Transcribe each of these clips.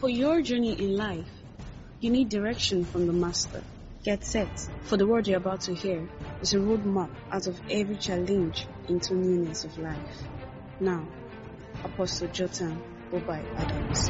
For your journey in life, you need direction from the Master. Get set, for the word you're about to hear is a roadmap out of every challenge into newness of life. Now, Apostle Jotham Bobai Adams.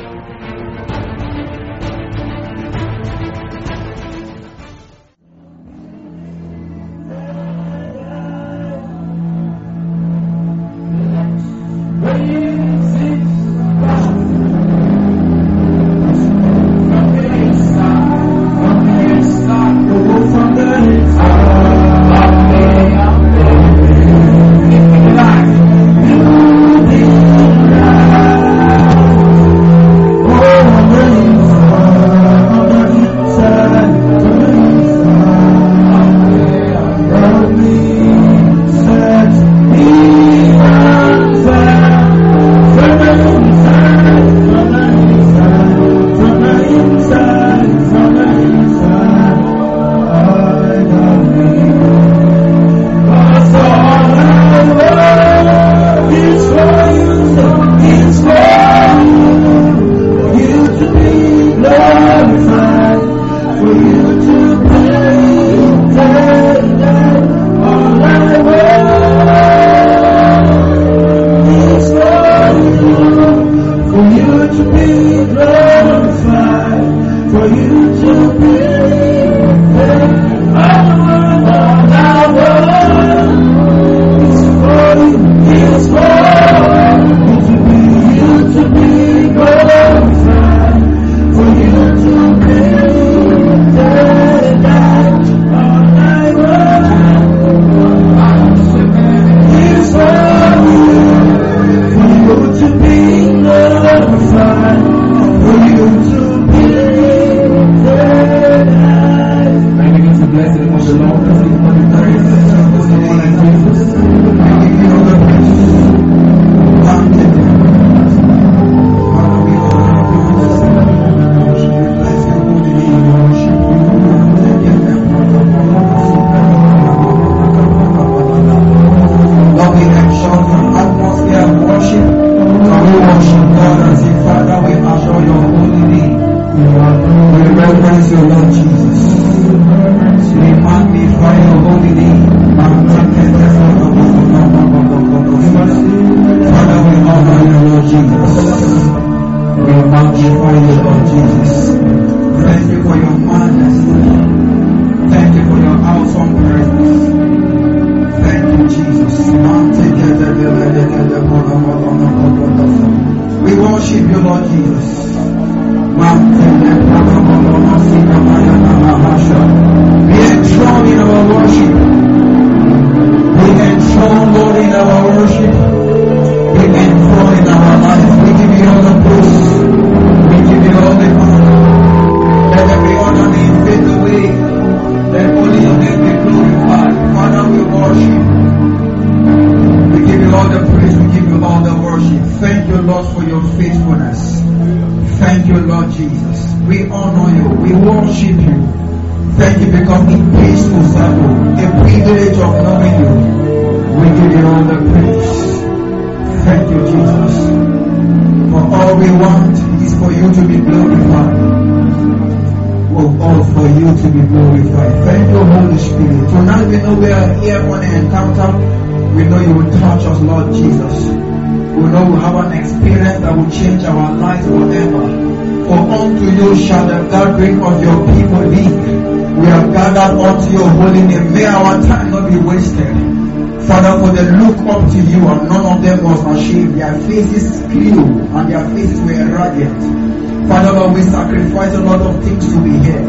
Unto your holy name. May our time not be wasted. Father, for they look up to you and none of them was ashamed. Their faces grew and their faces were radiant. Father, Lord, we sacrifice a lot of things to be here.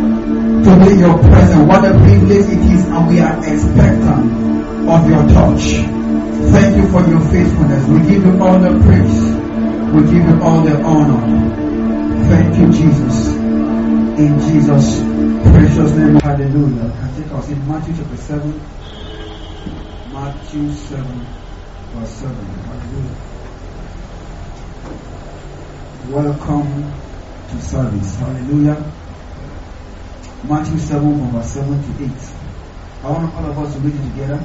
To be in your presence. What a privilege it is, and we are expectant of your touch. Thank you for your faithfulness. We give you all the praise. We give you all the honor. Thank you, Jesus. In Jesus' precious name. Hallelujah. I think I was in Matthew chapter 7. Matthew 7 verse 7. Hallelujah. Welcome to service. Hallelujah. Matthew 7 from verse 7 to 8. I want all of us to read it together.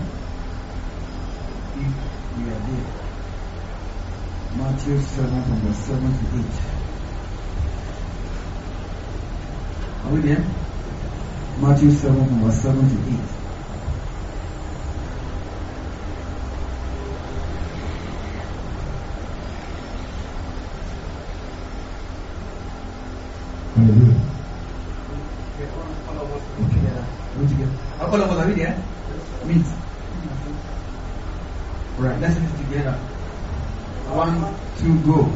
If we are there. Matthew 7 from verse 7 to 8. Are we there? Matthew 7, verse 7 to 8. Hallelujah. All of us, are we there? Meet. Right, let's read together. 1, 2, go.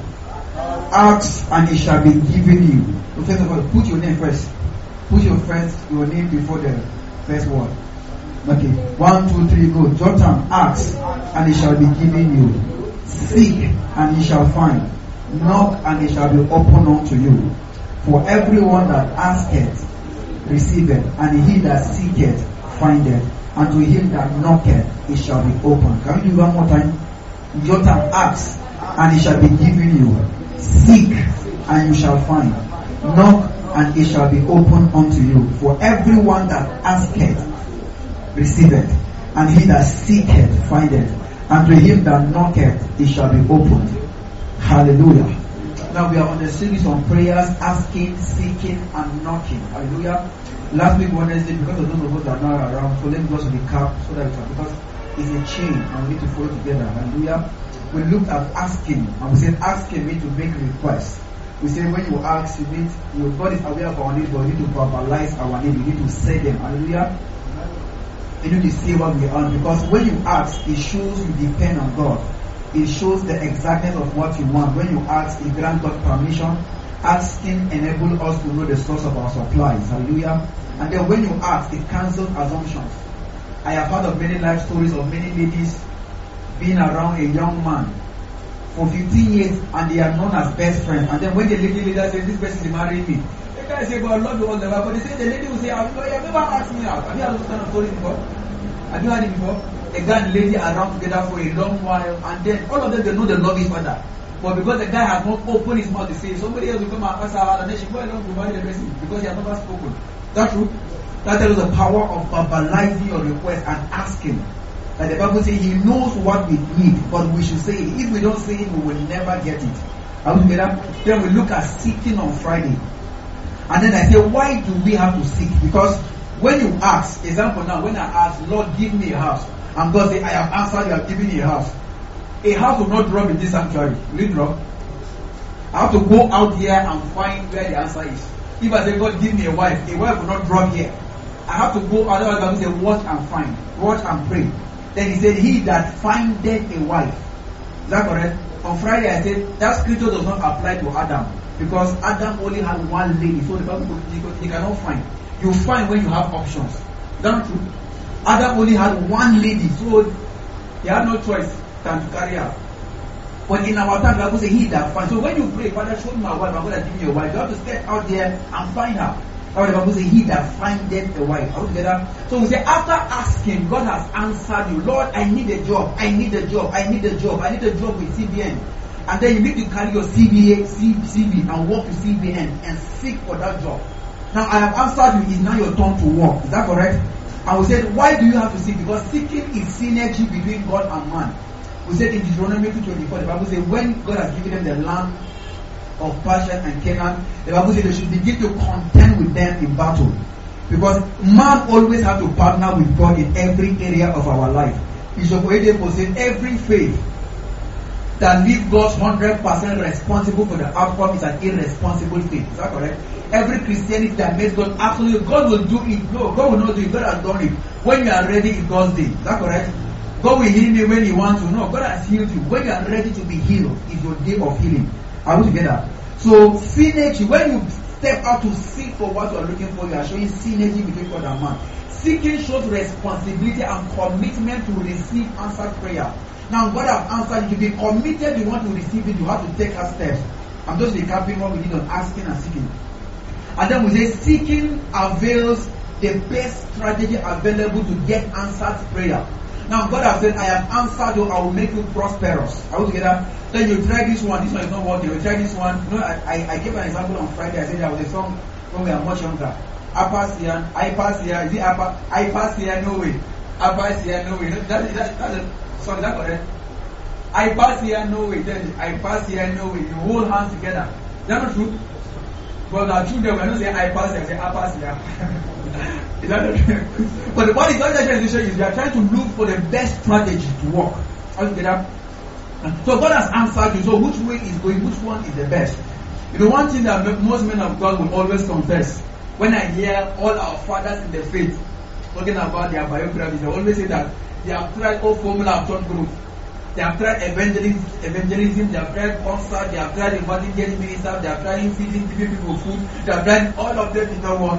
Ask and it shall be given you. So first of all, put your name first. Put your name before the first word. Okay. 1, 2, 3, go. Jotham, ask and it shall be given you. Seek and ye shall find. Knock and it shall be opened unto you. For everyone that asketh receiveth, and he that seeketh findeth, and to him that knocketh it shall be opened. Can we do one more time? Jotham, ask and it shall be given you. Seek and you shall find. Knock and it shall be opened unto you. For everyone that asketh receiveth, and he that seeketh findeth, and to him that knocketh it shall be opened. Hallelujah. Now we are on the series on prayers, asking, seeking, and knocking. Hallelujah. Last week Wednesday, because of those of us that are not around, so let me just recap so that we can, because it's a chain and we need to follow together. Hallelujah. We looked at asking, and we said asking means to make requests. We said when you ask, you need, God is aware of our needs, but we need to verbalize our needs. We need to say them. Hallelujah. You need to say what we are, because when you ask, it shows you depend on God. It shows the exactness of what you want. When you ask, it grants God permission. Asking enables us to know the source of our supplies. Hallelujah. And then when you ask, it cancels assumptions. I have heard of many life stories of many ladies being around a young man for 15 years and they are known as best friends. And then when the lady leader says, this person is marrying me, the guy say, God, I love you all the while. But they say, the lady will say, have you never asked me out? Have you heard those kind of stories before? Have you heard it before? A guy and lady are around together for a long while, and then all of them, they know they love each other. But because the guy has not opened his mouth to say, somebody else will come and ask her, and then she go along to marry the person because he has never spoken. That's true. That tells the power of verbalizing your request and asking. Like the Bible says, He knows what we need, but we should say it. If we don't say it, we will never get it. Are we together? Then we look at seeking on Friday. And then I say, why do we have to seek? Because when you ask, example now, when I ask, Lord, give me a house, and God says, I have answered, you have given me a house. A house will not drop in this sanctuary. Will it drop? I have to go out here and find where the answer is. If I say, God, give me a wife will not drop here. I have to go out, otherwise I will say, watch and find, watch and pray. Then he said, he that findeth a wife. Is that correct? On Friday I said, that scripture does not apply to Adam. Because Adam only had one lady, so the Bible he cannot find. You find when you have options. Is that not true? Adam only had one lady, so he had no choice than to carry her. But in our time, the Bible says, he that finds. So when you pray, Father, show me my wife, I'm going to give you a wife. You have to step out there and find her. That's the Bible says, he that findeth a wife. Are we together? So we say, after asking, God has answered you. Lord, I need a job. I need a job. I need a job. I need a job with CBN. And then you need to carry your CV and walk to CBN and seek for that job. Now I have answered you. It's now your turn to walk. Is that correct? And we said, why do you have to seek? Because seeking is synergy between God and man. We said in Deuteronomy 2:24, the Bible says, when God has given them the land of Persia and Canaan, the Bible says they should begin to contend with them in battle. Because man always has to partner with God in every area of our life. Bishop Oyedepo said, every faith that leaves God 100% responsible for the outcome is an irresponsible faith. Is that correct? Every Christianity that makes God absolutely, God will do it. No, God will not do it. God has done it. When you are ready, it's God's day. Is that correct? God will heal me when He wants to. No, God has healed you. When you are ready to be healed, it's your day of healing. Are we together? So, synergy, when you step out to seek for what you are looking for, you are showing synergy between God and man. Seeking shows responsibility and commitment to receive answered prayer. Now, God has answered you. To be committed, you want to receive it, you have to take our steps. I'm just recapping what we did on asking and seeking. And then we say, seeking avails the best strategy available to get answered prayer. Now, God has said, I have answered you, I will make you prosperous. Are we together? Then you try this one is not working. You try this one. You know, I gave an example on Friday. I said there was a song when we were much younger. I pass here, is it I pass here, no way. I pass here, no way. That's a song, is that correct? I pass here, no way. Then I pass here, no way. You hold hands together. Is that not true? But our children, we don't say I pass, they say I pass here. Is that okay? But what is trying to show is we are trying to look for the best strategy to work. How you get that? So God has answered you. So which way is going? Which one is the best? You know, one thing that most men of God will always confess. When I hear all our fathers in the faith talking about their biographies, they always say that they have tried all formula of church growth. They have tried evangelism, they have tried concert, they have tried inviting guest ministers, they have tried feeding people food, they have tried all of them did not work.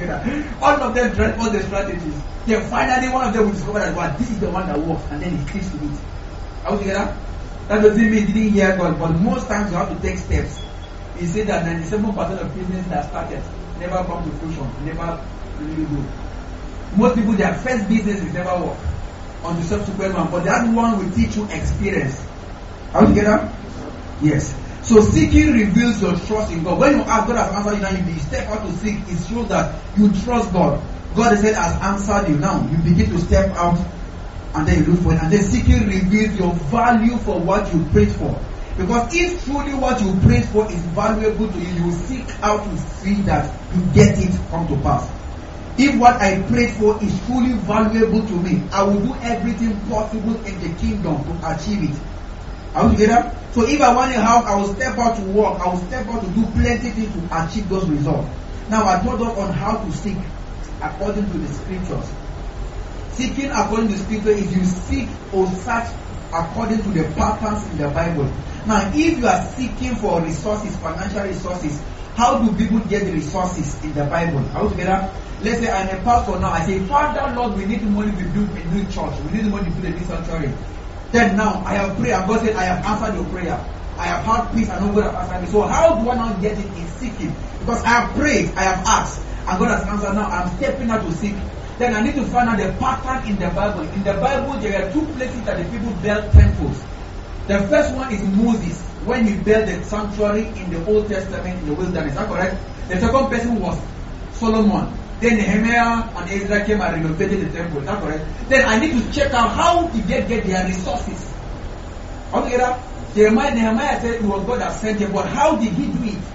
All of them tried all the strategies. Then finally one of them will discover that well, this is the one that works, and then he clicks to it. How do you get that? That doesn't mean he didn't hear God, but most times you have to take steps. He said that 97% of business that started never come to fruition, never really go. Most people, their first business will never work on the subsequent one, but that one will teach you experience. Are we together? Yes. So seeking reveals your trust in God. When you ask, God has answered you, now you step out to seek, it shows that you trust God. God has said has answered you. Now you begin to step out and then you look for it. And then seeking reveals your value for what you prayed for. Because if truly what you prayed for is valuable to you, you will seek out to see that you get it come to pass. If what I prayed for is truly valuable to me, I will do everything possible in the kingdom to achieve it. Are we together? So if I want a house, I will step out to work. I will step out to do plenty things to achieve those results. Now I told us on how to seek according to the scriptures. Seeking according to the scripture is you seek or search according to the patterns in the Bible. Now if you are seeking for resources, financial resources, how do people get the resources in the Bible? Are we together? Let's say I'm a pastor now. I say, Father, Lord, we need money to build a new church. We need money to build a new sanctuary. Then now I have prayed and God said, I have answered your prayer. I have had peace and God has answered me. So how do I now get it in seeking? Because I have prayed, I have asked, and God has answered. Now I'm stepping out to seek. Then I need to find out the pattern in the Bible. In the Bible, there are two places that the people built temples. The first one is Moses, when he built the sanctuary in the Old Testament in the wilderness. Is that correct? The second person was Solomon. Then Nehemiah and Ezra came and renovated the temple. Is that correct? Then I need to check out how did they get their resources. Altogether, Nehemiah said it was God that sent him, but how did he do it?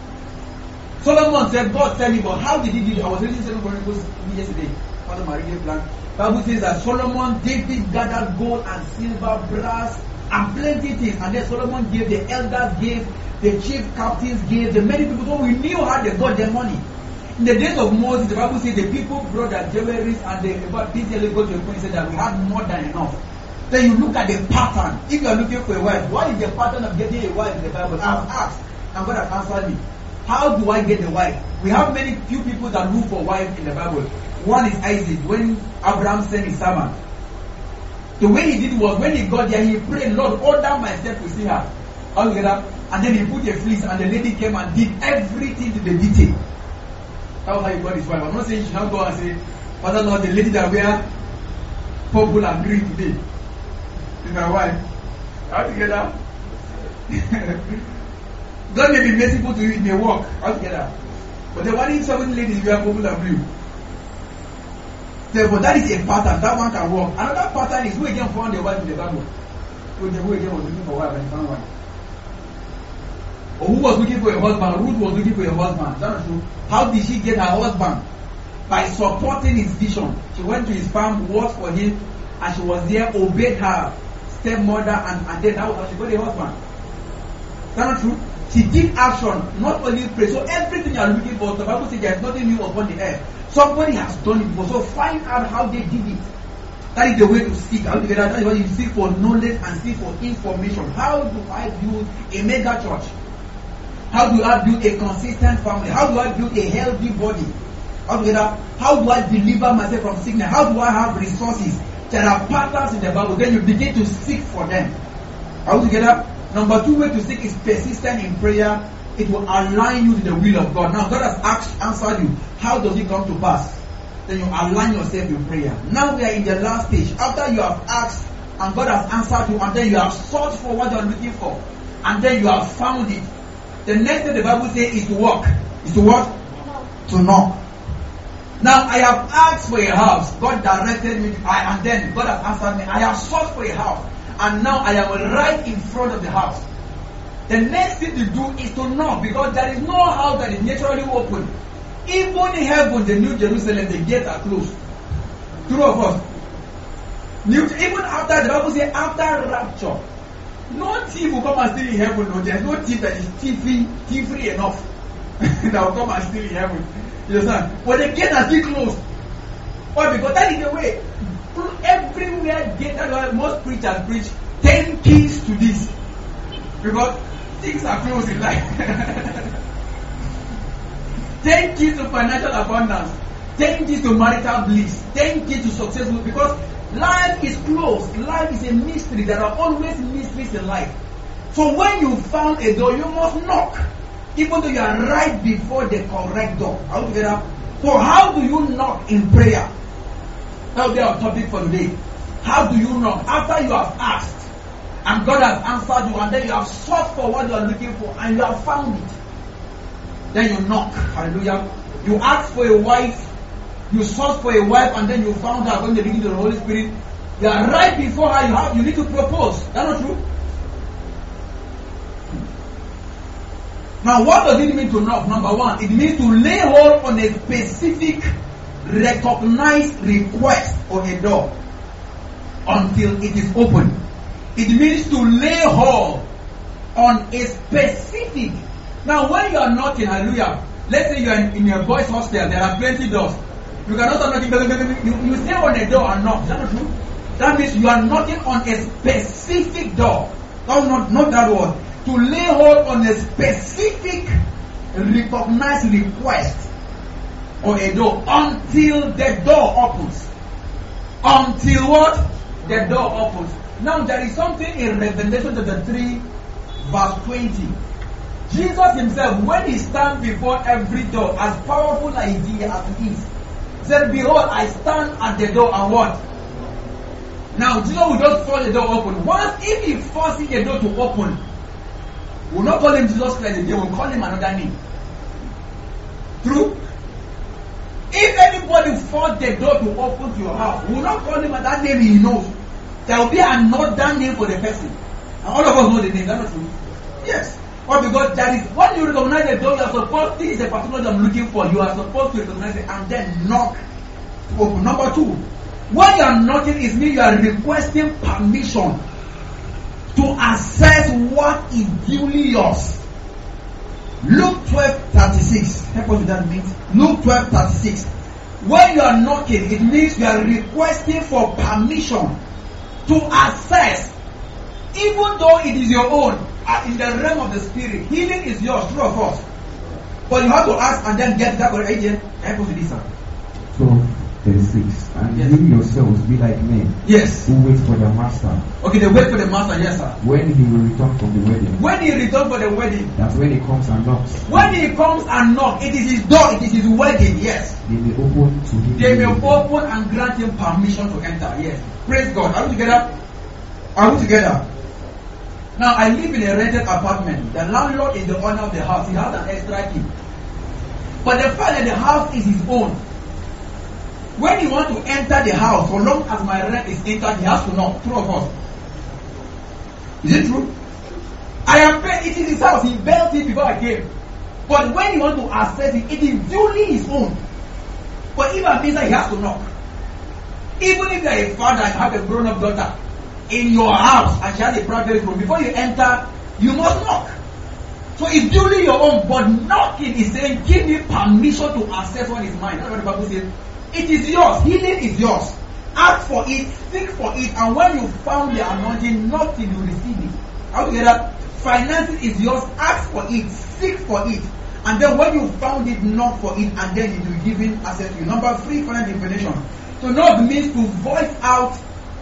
Solomon said God sent him, but how did he do it? I was reading 2 Chronicles yesterday. Father Maria Plan. Bible says that Solomon, David gathered gold and silver, brass, and plenty things. And then Solomon gave, the elders gave, the chief captains gave, the many people. So we knew how they got their money. In the days of Moses, the Bible says the people brought their jewelries and they about detailed go to a point said that we had more than enough. Then you look at the pattern. If you are looking for a wife, what is the pattern of getting a wife in the Bible? I have asked and God has answered me. How do I get the wife? We have few people that look for wife in the Bible. One is Isaac, when Abraham sent his servant. The way he did was when he got there, he prayed, Lord, order myself to see her. All together. And then he put a fleece and the lady came and did everything to the detail. That's how he got his wife. I'm not saying you should not go and say, Father Lord, the lady that wear purple and green today is my wife. All together. God may be merciful to you, it may work. All together. But the one in 7 ladies wear purple and blue. So, but that is a pattern. That one can work. Another pattern is who again found the wife in the Bible. Who again was looking for a wife and he found one. Or who was looking for a husband? Ruth was looking for a husband. That's true. How did she get her husband? By supporting his vision. She went to his farm, worked for him, and she was there, obeyed her stepmother, and then that was how she got a husband. That's not true. She did action, not only pray. So everything you are looking for, the Bible says there is nothing new upon the earth. Somebody has done it before. So find out how they did it. That is the way to seek. That is why you seek for knowledge and seek for information. How do I build a mega church? How do I build a consistent family? How do I build a healthy body? How do I deliver myself from sickness? How do I have resources? There are patterns in the Bible. Then you begin to seek for them. Are we together? Number 2 way to seek is persistent in prayer. It will align you to the will of God. Now God has answered you. How does it come to pass? Then you align yourself in prayer. Now we are in the last stage. After you have asked and God has answered you, and then you have sought for what you are looking for, and then you have found it. The next thing the Bible says is to walk. Is to what? To knock. Now I have asked for a house. God directed me, and then God has answered me. I have sought for a house, and now I am right in front of the house. the next thing to do is to knock, because there is no house that is naturally open. Even in heaven, the New Jerusalem, the gates are closed. True of us. Even after, the Bible says, after rapture, no thief will come and steal in heaven. No, there is no thief that is thief-free enough that will come and steal in heaven. You understand? But the gates are still closed. Why? Because that is the way. Everywhere gate, that's why most preachers preach 10 keys to this. Because things are closed in life. 10 keys to financial abundance, 10 keys to marital bliss, 10 keys to successful, because life is closed. Life is a mystery. There are always mysteries in life. So when you found a door, you must knock, even though you are right before the correct door. Are you together? So how do you knock in prayer? That will be our topic for today. How do you knock? After you have asked, and God has answered you, and then you have sought for what you are looking for, and you have found it. Then you knock. Hallelujah. You ask for a wife, you sought for a wife, and then you found her when they begin to the Holy Spirit. You are right before her, you need to propose. That's not true? Now, what does it mean to knock? Number one, it means to lay hold on a specific, recognized request or a door until it is open. It means to lay hold on a specific. Now, when you are knocking, hallelujah, let's say you are in your boys' hostel, there are plenty doors. You cannot start knocking, you stay on a door and knock. Is that not true? That means you are knocking on a specific door. Not that word. To lay hold on a specific, recognized request or a door until the door opens. Until what? The door opens. Now, there is something in Revelation chapter 3, verse 20. Jesus himself, when he stands before every door, as powerful as he is, said, behold, I stand at the door and what? Now, Jesus will just force the door open. Once, if he forces the door to open, we'll not call him Jesus Christ again, we'll call him another name. True? If anybody forces the door to open to your house, we'll not call him that name he knows. There will be another name for the person. And all of us know the name, that's not true. Yes. Or because there is, when you recognize the door, you are supposed, this is a particular that I'm looking for, you are supposed to recognize it and then knock to open. Number two, when you are knocking, it means you are requesting permission to access what is duly yours. Luke 12:36. Help us with that means. Luke 12:36. When you are knocking, it means you are requesting for permission to access, even though it is your own, in the realm of the spirit. Healing is yours, true or false? But you have to ask and then get that correct. Help us with this, sir. So, 36. And yes. You yourselves be like men. Yes. Who wait for their master. Okay, they wait for the master, yes, sir. When he will return from the wedding. When he returns for the wedding. That's when he comes and knocks. When he comes and knocks, it is his door, it is his wedding, yes. They may open to him. They may open and grant him permission to enter, yes. Praise God. Are we together? Are we together? Now, I live in a rented apartment. The landlord is the owner of the house. He has an extra key. But the fact that the house is his own, when he wants to enter the house, so long as my rent is entered, he has to knock. True of us? Is it true? I am paying. It is his house. He built it before I came. But when he wants to access it, it is duly his own. But if I'm inside, he has to knock. Even if you are a father and have a grown-up daughter in your house and she has a private room, before you enter, you must knock. So it's duly your own, but knocking is saying, give me permission to access what is mine. That's what the Bible says. It is yours. Healing is yours. Ask for it, seek for it, and when you found the anointing, knock till you receive it. How together? Finances is yours. Ask for it, seek for it, and then when you found it, knock for it, and then it will be given access to you. Number 3, final definition. To knock means to voice out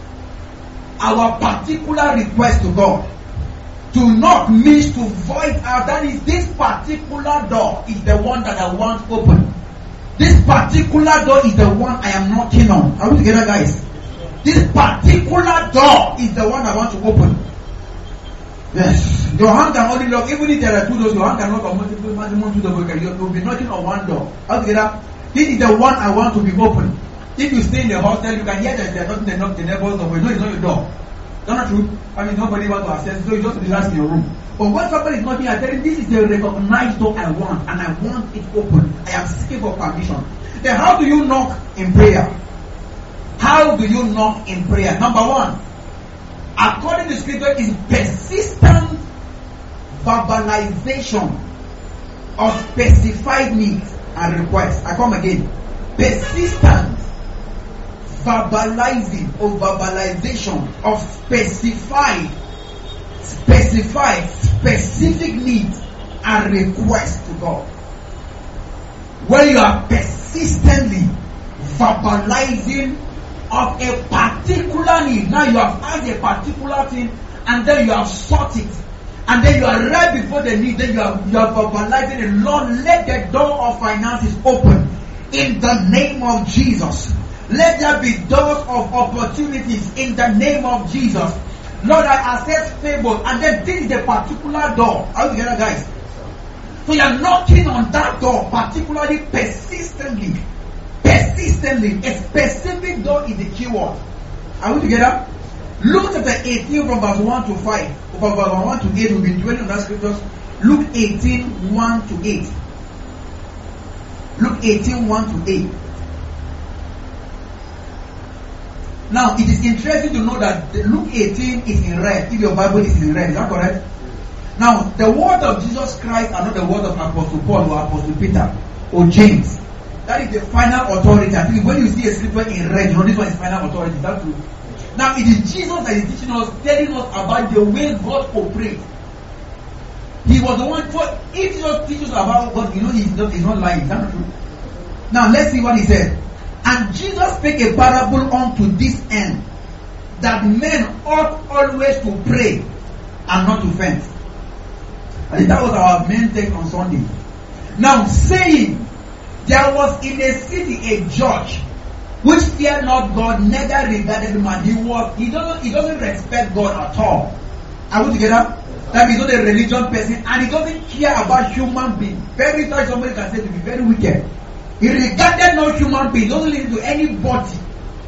our particular request to God. To knock means to voice out, that is, this particular door is the one that I want open. This particular door is the one I am knocking on. Are we together, guys? This particular door is the one I want to open. Yes. Your hand can only knock, even if there are 2 doors, your hand can knock on maximum 2 doors. You'll be knocking on one door. Are we together? This is the one I want to be open. If you stay in the hostel, you can hear that they're knocking the neighbor's door, but no, it's not your door. Not true? I mean, nobody wants to access, so you just relax in your room. But when somebody is knocking, I tell him, this is the recognized door I want, and I want it open. I am seeking for permission. Then how do you knock in prayer? How do you knock in prayer? Number one, according to scripture, is persistent verbalization of specified needs and requests. I come again. Persistent verbalizing or verbalization of specific needs and requests to God. When you are persistently verbalizing of a particular need. Now you have asked a particular thing, and then you have sought it, and then you are right before the need. Then you are verbalizing it. Lord, let the door of finances open in the name of Jesus. Let there be doors of opportunities in the name of Jesus. Lord, I access favor, and then this is the particular door. Are you together, guys? So you are knocking on that door, particularly persistently. Persistently. A specific door is the key word. Are we together? Luke chapter 18 from verse 1 to 5. From verse 1 to 8, we've been dwelling on that scriptures. Luke 18, 1 to 8. Luke 18, 1 to 8. Now, it is interesting to know that Luke 18 is in red. If your Bible is in red, is that correct? Now, the word of Jesus Christ are not the word of Apostle Paul or Apostle Peter or James. That is the final authority. I think when you see a scripture in red, you know this one is final authority. Is that true? Now, it is Jesus that is teaching us, telling us about the way God operates. He was the one. If Jesus teaches about God, you know he's not lying. Is that not true? Now, let's see what he said. And Jesus spake a parable unto this end, that men ought always to pray and not to faint. I think that was our main take on Sunday. Now, saying, there was in a city a judge which feared not God, neither regarded man. He doesn't respect God at all. Are we together? That he's not a religious person, and he doesn't care about human beings. Very times somebody can say to be very wicked. He regarded no human being, doesn't listen to anybody.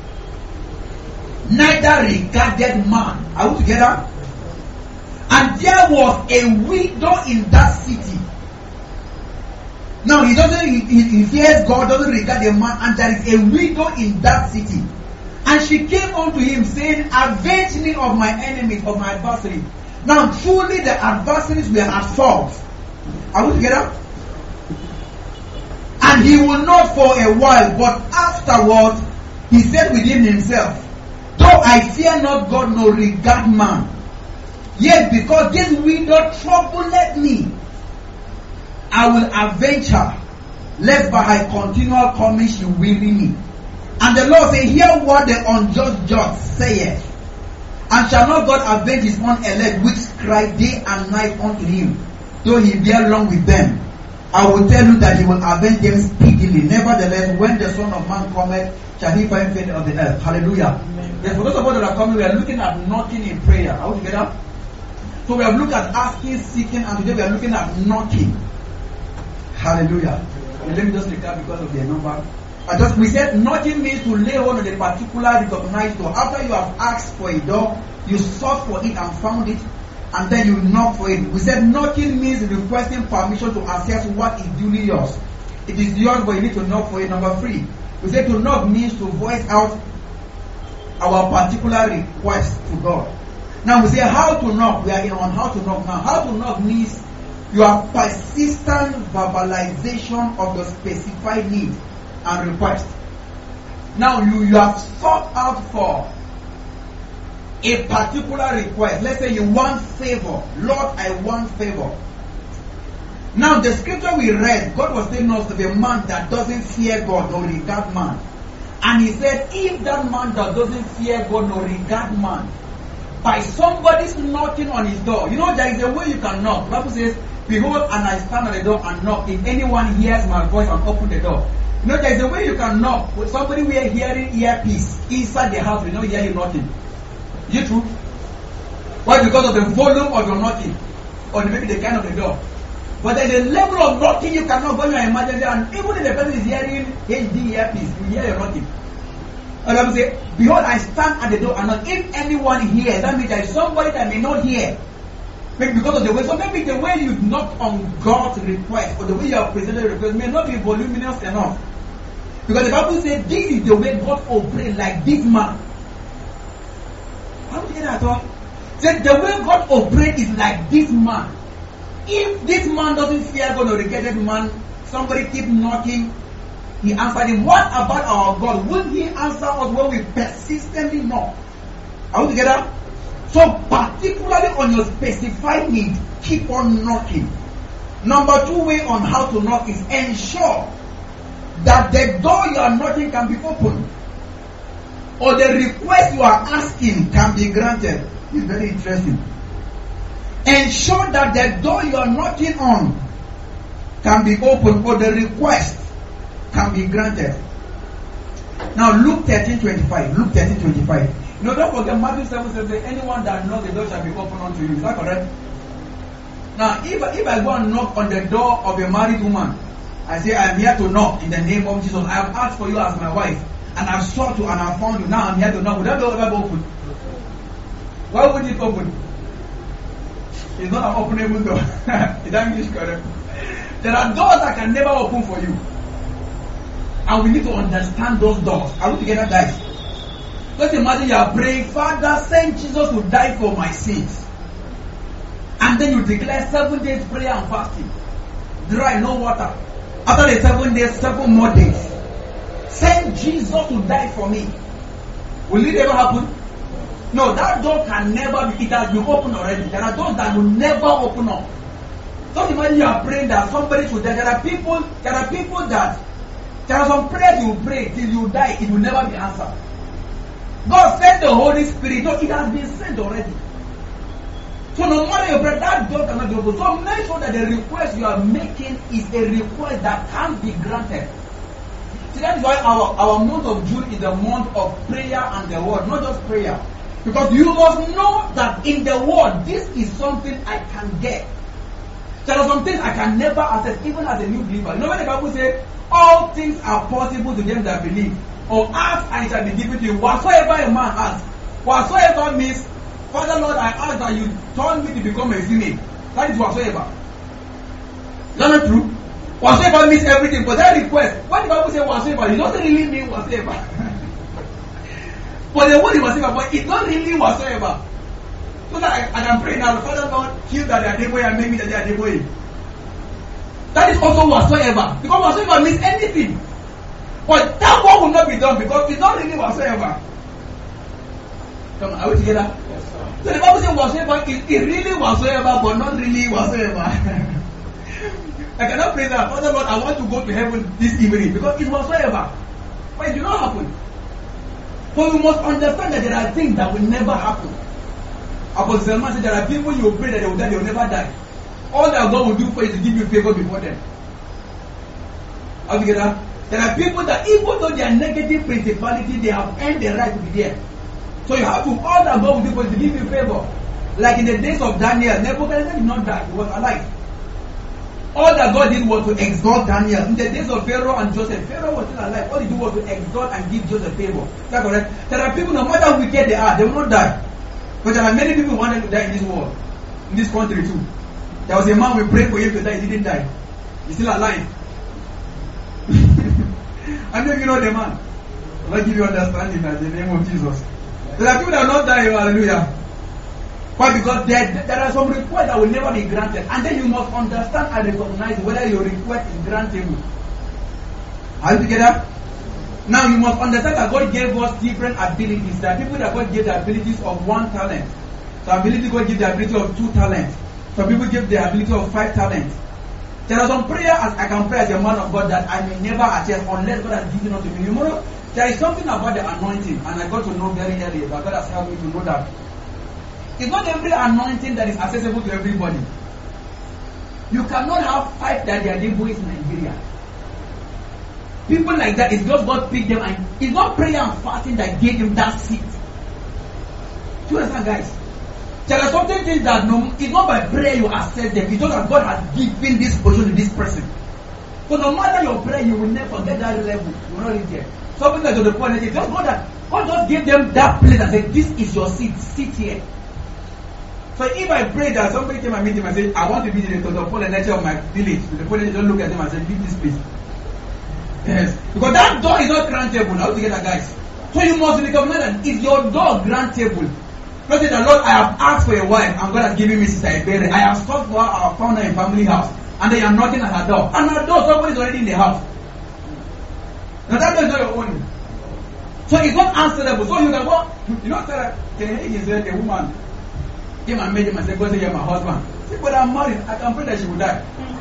Neither regarded man. Are we together? And there was a widow in that city. Now he fears God, doesn't regard a man, and there is a widow in that city. And she came unto him, saying, avenge me of my enemies, of my adversary. Now truly the adversaries were at fault. Are we together? And he will not for a while, but afterward he said within himself, though I fear not God nor regard man, yet because this widow troubleth me, I will avenge her, lest by her continual coming she weary me. And the Lord said, hear what the unjust judge saith, and shall not God avenge his own elect, which cry day and night unto him, though he bear long with them? I will tell you that he will avenge them speedily. Nevertheless, when the Son of Man cometh, shall he find faith on the earth. Hallelujah. Yes, for those of us that are coming, we are looking at knocking in prayer. Are we together? So we have looked at asking, seeking, and today we are looking at knocking. Hallelujah. And let me just recap because of the number. We said knocking means to lay hold on a particular recognized door. After you have asked for a door, you sought for it and found it, and then you knock for it. We said knocking means requesting permission to access what is duly yours. It is yours, but you need to knock for it. Number 3, we said to knock means to voice out our particular request to God. Now we say how to knock. We are on how to knock now. How to knock means your persistent verbalization of your specified need and request. Now you have sought out for a particular request. Let's say you want favor. Lord, I want favor. Now the scripture we read, God was telling us of a man that doesn't fear God nor regard man. And he said, if that man that doesn't fear God nor regard man, by somebody's knocking on his door, you know there is a way you can knock. The Bible says, behold, and I stand at the door and knock. If anyone hears my voice and open the door. You know there is a way you can knock. With somebody we are hearing earpiece inside the house, we don't hear you knocking. Is it true? Why? Because of the volume of your knocking, or maybe the kind of the door. But there is a level of knocking you cannot go in your emergency, and even if the person is hearing HD earpiece, you hear your knocking. And I will say, behold, I stand at the door and knock. If anyone hears, that means there is somebody that may not hear. Maybe because of the way, so maybe the way you knock on God's request or the way you have presented the request may not be voluminous enough. Because the Bible says this is the way God operates, like this man. How do you get that at all? Said the way God operates is like this man. If this man doesn't fear God or rejected man, somebody keep knocking, he answered him. What about our God? Will he answer us when we persistently knock? Are we together? So particularly on your specified need, keep on knocking. Number 2 way on how to knock is ensure that the door you are knocking can be opened, or the request you are asking can be granted. It's very interesting. Ensure that the door you are knocking on can be opened, or the request can be granted. Now Luke 13:25. Luke 13:25. No, don't forget Matthew 7:7 says, anyone that knocks, the door shall be opened unto you. Is that correct? Now, if I go and knock on the door of a married woman, I say, I am here to knock in the name of Jesus. I have asked for you as my wife, and I've sought you and I've found you. Now I'm here to knock. Would that door ever open? Why would it open? It's not an openable door. Is that English correct? There are doors that can never open for you. And we need to understand those doors. Are we together, guys? Let's imagine you are praying, Father, send Jesus to die for my sins. And then you declare 7 days prayer and fasting. Dry, no water. After the 7 days, 7 more days. Send Jesus to die for me. Will it ever happen? No, that door can never be, it has been opened already. There are doors that will never open up. Just imagine you are praying that somebody should die. There are people that, there are some prayers you pray till you die, it will never be answered. God sent the Holy Spirit, no, it has been sent already. So no matter your prayer, that door cannot be opened. So make sure that the request you are making is a request that can be granted. See, that is why our month of June is the month of prayer and the word, not just prayer. Because you must know that in the word, this is something I can get. There are some things I can never access, even as a new believer. You know when the Bible says, all things are possible to them that believe. Or ask and it shall be given to you. Whatsoever a man asks. Whatsoever means, Father Lord, I ask that you turn me to become a female. That is whatsoever. Is that not true? Whatsoever means everything. But that request, when the Bible says whatsoever, it doesn't really mean whatsoever. But the word is whatsoever, but it's not really whatsoever. So that I can pray now, Father Lord, heal that they are devil and make me that they are devil. That is also whatsoever. Because whatsoever means anything. But that one will not be done because it's not really whatsoever. Come on, are we together? Yes, sir. So the Bible says whatsoever is really whatsoever, but not really whatsoever. I cannot pray that, Father Lord, I want to go to heaven this evening because it's whatsoever. But it will not happen. So you must understand that there are things that will never happen. Apostle Selman said there are people you will pray that they will die, they will never die. All that God will do for you is to give you favor before them. Are we together? There are people that even though they are negative principality, they have earned the right to be there. So you have to, all that God will do for you to give you favor. Like in the days of Daniel, Nebuchadnezzar did not die, he was alive. All that God did was to exalt Daniel. In the days of Pharaoh and Joseph, Pharaoh was still alive. All he did was to exalt and give Joseph favor. Is that correct? There are people, no matter how wicked they are, they will not die. But there are many people who wanted to die in this world, in this country too. There was a man, we prayed for him to die, he didn't die. He's still alive. I know you know the man. I'll give you understanding in the name of Jesus. There are people that will not die, hallelujah. Why? Because there are some requests that will never be granted. And then you must understand and recognize whether your request is grantable. Are you together? Now you must understand that God gave us different abilities. There are people that God gave the abilities of 1 talent. Some ability God gave the ability of 2 talents. Some people give the ability of 5 talents. There are some prayers I can pray as a man of God that I may never attest unless God has given unto me. You know, there is something about the anointing, and I got to know very early, but God has helped me to know that it's not every anointing that is accessible to everybody. You cannot have 5 that they are the boys in Nigeria. People like that, it's just God picked them, and it's not prayer and fasting that gave them that seat. Do you understand, guys? There are certain things that it's not by prayer you access them, it's just that God has given this position to this person. So no matter your prayer, you will never get that level. You will not reach there. Something like to the point, just know that God just gave them that place and said, this is your seat. Sit here. So if I pray that somebody came and meet him and said, I want to be to the full nature of my village, to the full nature, don't look at him and say, leave this place. Yes. Because that door is not grantable. How to get that, guys? So you must recognize that is your door grantable. Not say the Lord, I have asked for a wife, and God has given me Sister Iberi. I have sought for her, I have found her in family house. And they are knocking at her door. And her door, somebody is already in the house. Now that door is not your own. So it's not answerable. So you can go, you know, a woman came and made him and said, God say you're my husband. Say, but I'm married, I can pray that she will die.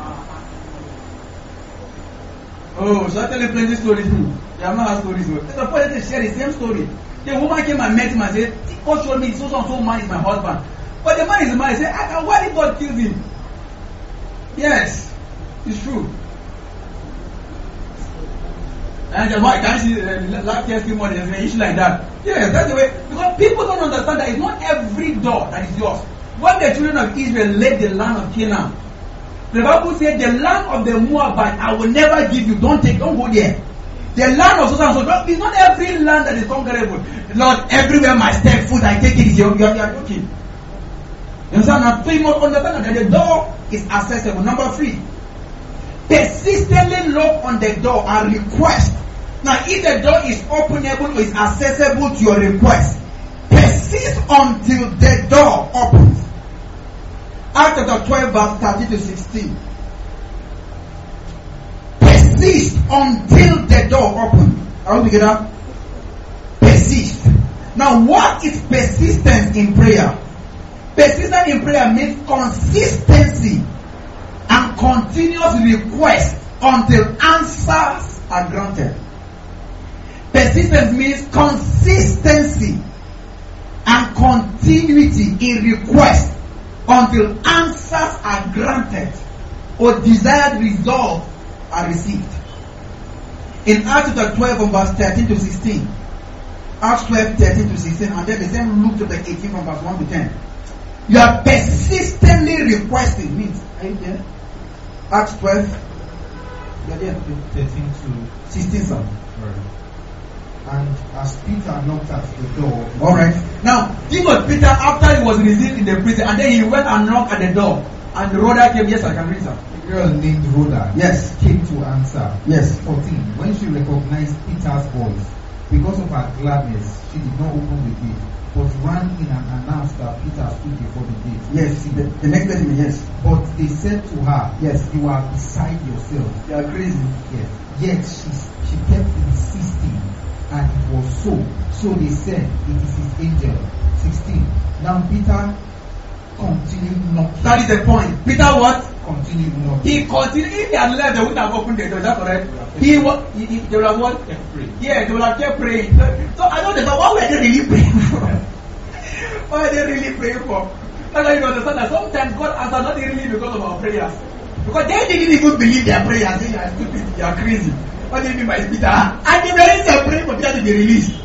Oh, so I tell you plenty stories. They are not stories. The point is share the same story. The woman came and met him and said, God showed me so man is my husband. But the man is married. He said, why did God kill him? Yes, it's true. And just why can't see life testimony and issue like that? Yes, that's the way. Because people don't understand that it's not every door that is yours. When the children of Israel left the land of Canaan, the Bible said, the land of the Moabite I will never give you. Don't go there. The land of so and so. It's not every land that is conquerable. Lord, everywhere my step foot I take it is you are joking. You understand? Now, so you must understand that the door is accessible. Number 3, persistently knock on the door and request. Now, if the door is openable or is accessible to your request, persist until the door opens. Acts chapter 12, verse 13 to 16. Persist until the door opens. Are we together? Persist. Now, what is persistence in prayer? Persistence in prayer means consistency and continuous request until answers are granted. Persistence means consistency and continuity in request until answers are granted or desired results are received. In Acts chapter 12 verse 13 to 16, Acts 12, 13 to 16, and then the same Luke chapter 18 from verse 1 to 10. You are persistently requesting. Means, are you there? Acts 12, you are there? 13 to 16, sir. Right. And as Peter knocked at the door. Alright. Now, this was Peter after he was received in the prison, and then he went and knocked at the door. And the Rhoda came. Yes, I can read, sir. A girl named Rhoda came to answer. Yes. 14. When she recognized Peter's voice, because of her gladness, she did not open the gate, but ran in and announced that Peter stood before the gate. Yes, the next person, yes. But they said to her, yes, you are beside yourself. You are crazy. Yes. Yet she kept insisting, and it was so. So they said, it is his angel. 16. Now Peter continued knocking. That is the point. Peter what? Continued knocking. He continued. If he had left, they wouldn't have opened the door. Is that correct? They would have what? Yeah, they would have kept praying. So I don't know, what were they really praying for? What are they really praying for? That's why you understand that sometimes God answers not really because of our prayers. Because they didn't even believe their prayers. They are stupid, they are crazy. What do you mean by Peter? And they were still praying for Peter to be released.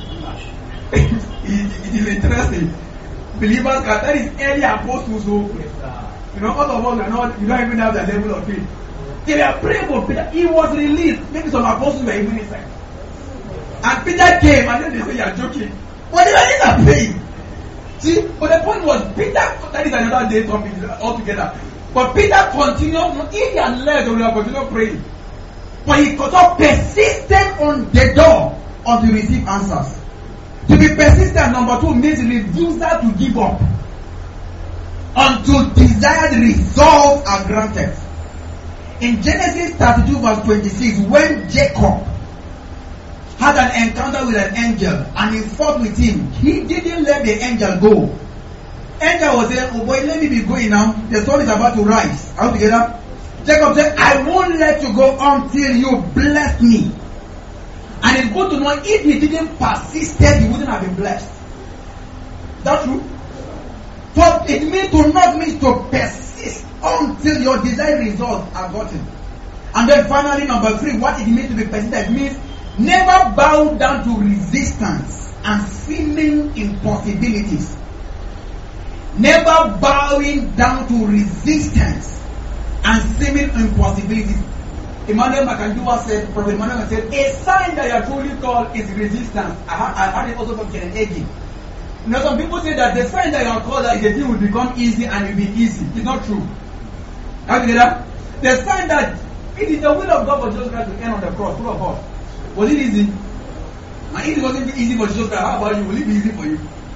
It is interesting. Believers can, that is early apostles who, you know, all of us are not, you don't even have the level of faith. They were praying for Peter. He was released. Maybe some apostles were even inside. And Peter came, and then they say, you are joking. But they were not praying. See, but the point was, Peter, that is another day topic altogether. But Peter continued, if he had left, they would have continued praying. But he got persistent on the door until he received answers. To be persistent, number 2, means refusal to give up until desired results are granted. In Genesis 32 verse 26, when Jacob had an encounter with an angel and he fought with him, he didn't let the angel go. Angel was saying, oh boy, let me be going now. The sun is about to rise. Are we together? Jacob said, I won't let you go until you bless me. And it's good to know if he didn't persist, he wouldn't have been blessed. That's true. So it means to not mean to persist until your desired results are gotten. And then finally, number 3, what it means to be persistent, it means never bow down to resistance and seeming impossibilities. Never bowing down to resistance and seeming impossibilities. Emmanuel Makanduwa said, Prophet Emmanuel said, a sign that you are truly called is resistance. I heard it also from Kenneth Hagin. Some people say that the sign that you are called that the thing will become easy and will be easy. It's not true. Have you heard that? The sign that it is the will of God for Jesus Christ to end on the cross, full of us. Was it easy? And if it wasn't easy for Jesus Christ, how about you? Will it be easy for you?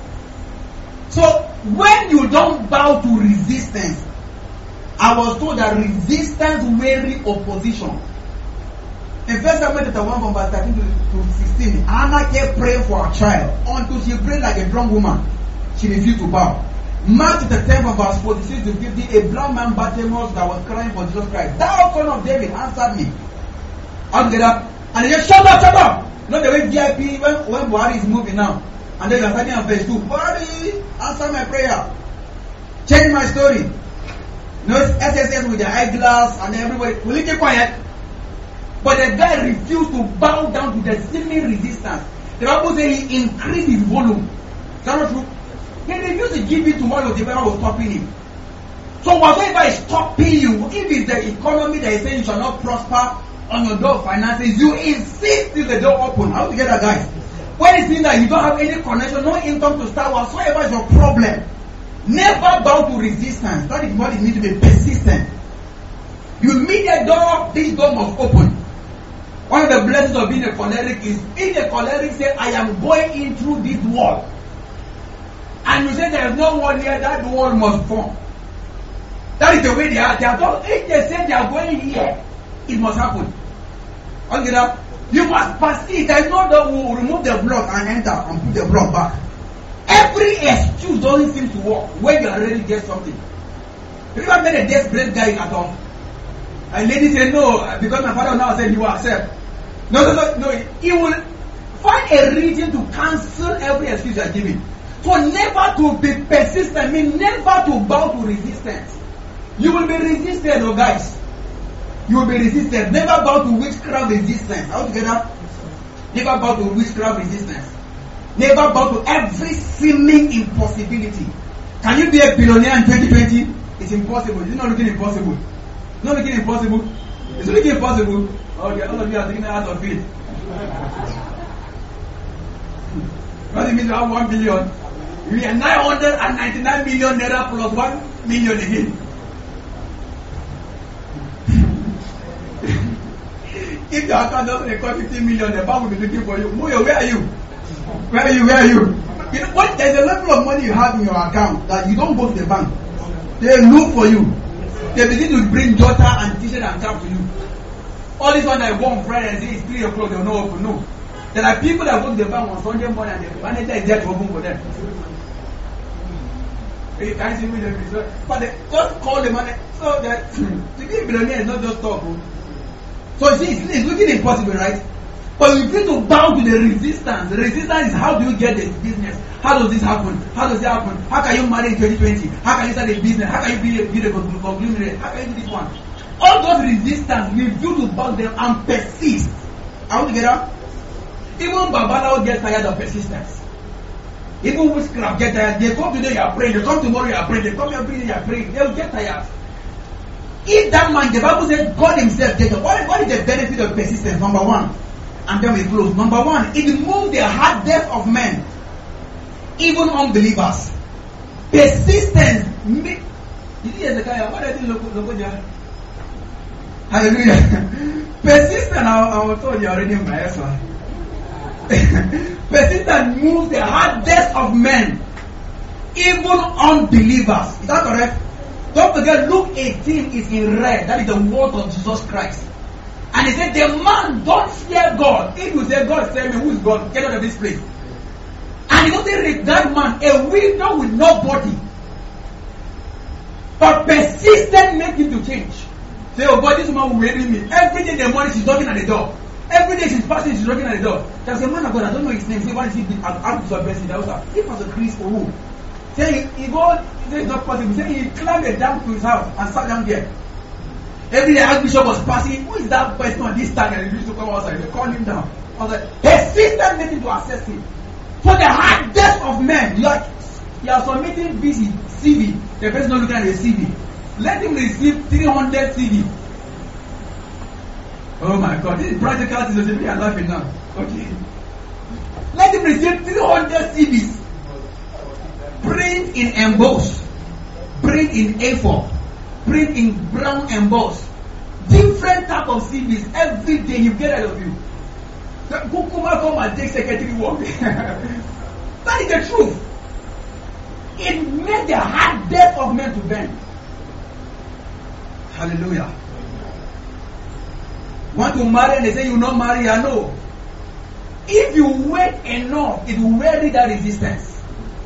So, when you don't bow to resistance, I was told that resistance weary opposition. In 1 Samuel chapter 1 from verse 13 to 16, Hannah kept praying for her child until she prayed like a drunk woman. She refused to bow. Mark chapter 10 from verse 46 to 50, a blind man Bartimaeus that was crying for Jesus Christ. Thou son of David, answered me. Altogether, and he said, shut up. Not the way VIP when Buhari is moving now. And then you are standing on page 2. Buhari, answer my prayer. Change my story. SSS with their eyeglass and everybody. Will you keep quiet? But the guy refused to bow down to the seeming resistance. The Bible says he increased his volume. Is that not true? He refused to give it to one of the people who was stopping him. So whatever is stopping you, if it's the economy that is saying you shall not prosper on your door of finances, you insist till the door open. How to get that, guys? When it's in that you don't have any connection, no income to start, whatsoever is your problem, never bow to resistance. That is what it means to be persistent. You meet a door, this door must open. One of the blessings of being a choleric is, if a choleric says, I am going in through this wall, and you say there is no wall here, that wall must form. That is the way they are. If they say they are going here, it must happen. Okay, you must persist. There is no door who will remove the block and enter and put the block back. Every excuse doesn't seem to work when you are ready to get something. Have you ever met a desperate guy at all? And lady said, no, because my father now said, you will accept. No. He will find a reason to cancel every excuse you are giving. So never to be persistent means never to bow to resistance. You will be resisted, oh guys. You will be resisted. Never bow to witchcraft resistance. All together? Never bow to witchcraft resistance. Never bow to every seeming impossibility. Can you be a billionaire in 2020? It's impossible. It's not looking impossible. It's not looking impossible. It's looking impossible. Okay, all of you are taking it out of it. What do you mean to have 1 billion? We are 999 million naira plus 1 million again. If your account doesn't record 50 million, the bank will be looking for you. Moyo, where are you? Where are you? You know what? There's a level of money you have in your account that you don't go to the bank. They look for you. They begin to bring daughter and t-shirt and cap to you. All this one that go on Friday and say it's 3 o'clock, they will not open. No. There are people that go to the bank on Sunday morning and the manager is there to open for them. You can't see me the but they just call the manager. So that to be a billionaire is not just talk. So you see, it's looking impossible, right? But you need to bow to the resistance. The resistance is how do you get the business? How does this happen? How does it happen? How can you marry in 2020? How can you start a business? How can you be a conglomerate? How can you do this one? All those resistance, we do to bow them and persist. Are we together? Even Babalawo get tired of persistence. Even witchcraft get tired. They come today, you are praying. They come tomorrow, you are praying. They come every day, you are praying. They will get tired. If that man, the Bible says God himself gets tired. What is the benefit of persistence? Number one. And then we close. Number one, it moves the hardest of men, even unbelievers. Persistence. Did you hear the guy? What did you look at? Hallelujah. Persistence, I was told you already in my answer. Persistence moves the hardest of men, even unbelievers. Is that correct? Don't forget, Luke 18 is in red. That is the word of Jesus Christ. And he said, the man don't fear God. If you say, God send me, who is God? Get out of this place. And he doesn't that man, a widow with nobody. But persistent make him to change. Say, oh God, this woman will marry me. Every day in the morning she's knocking at the door. Every day she's passing, she's knocking at the door. There's a man of God, I don't know his name. Say, what is he out to best in the house? He was a Chris or who? Say, he goes, he says it's not possible. Say, he climbed a down to his house and sat down there. Every day Archbishop was passing, who is that person on this tag? And he used to come outside. They called him down. I was like, persistent made him to assess him. For the hardest of men, you are submitting busy CV. The person not looking at the CV. Let him receive 300 CV. Oh my God, this is practical things. We are laughing now. Okay. Let him receive 300 CDs. Print in emboss. Print in A4. Print in brown emboss. Different type of CDs. Every day you get out of you. Kukuma come and take secretary work. That is the truth. It made the heart depth of men to bend. Hallelujah. Want to marry and they say you not marry, I know. If you wait enough, it will wear that resistance.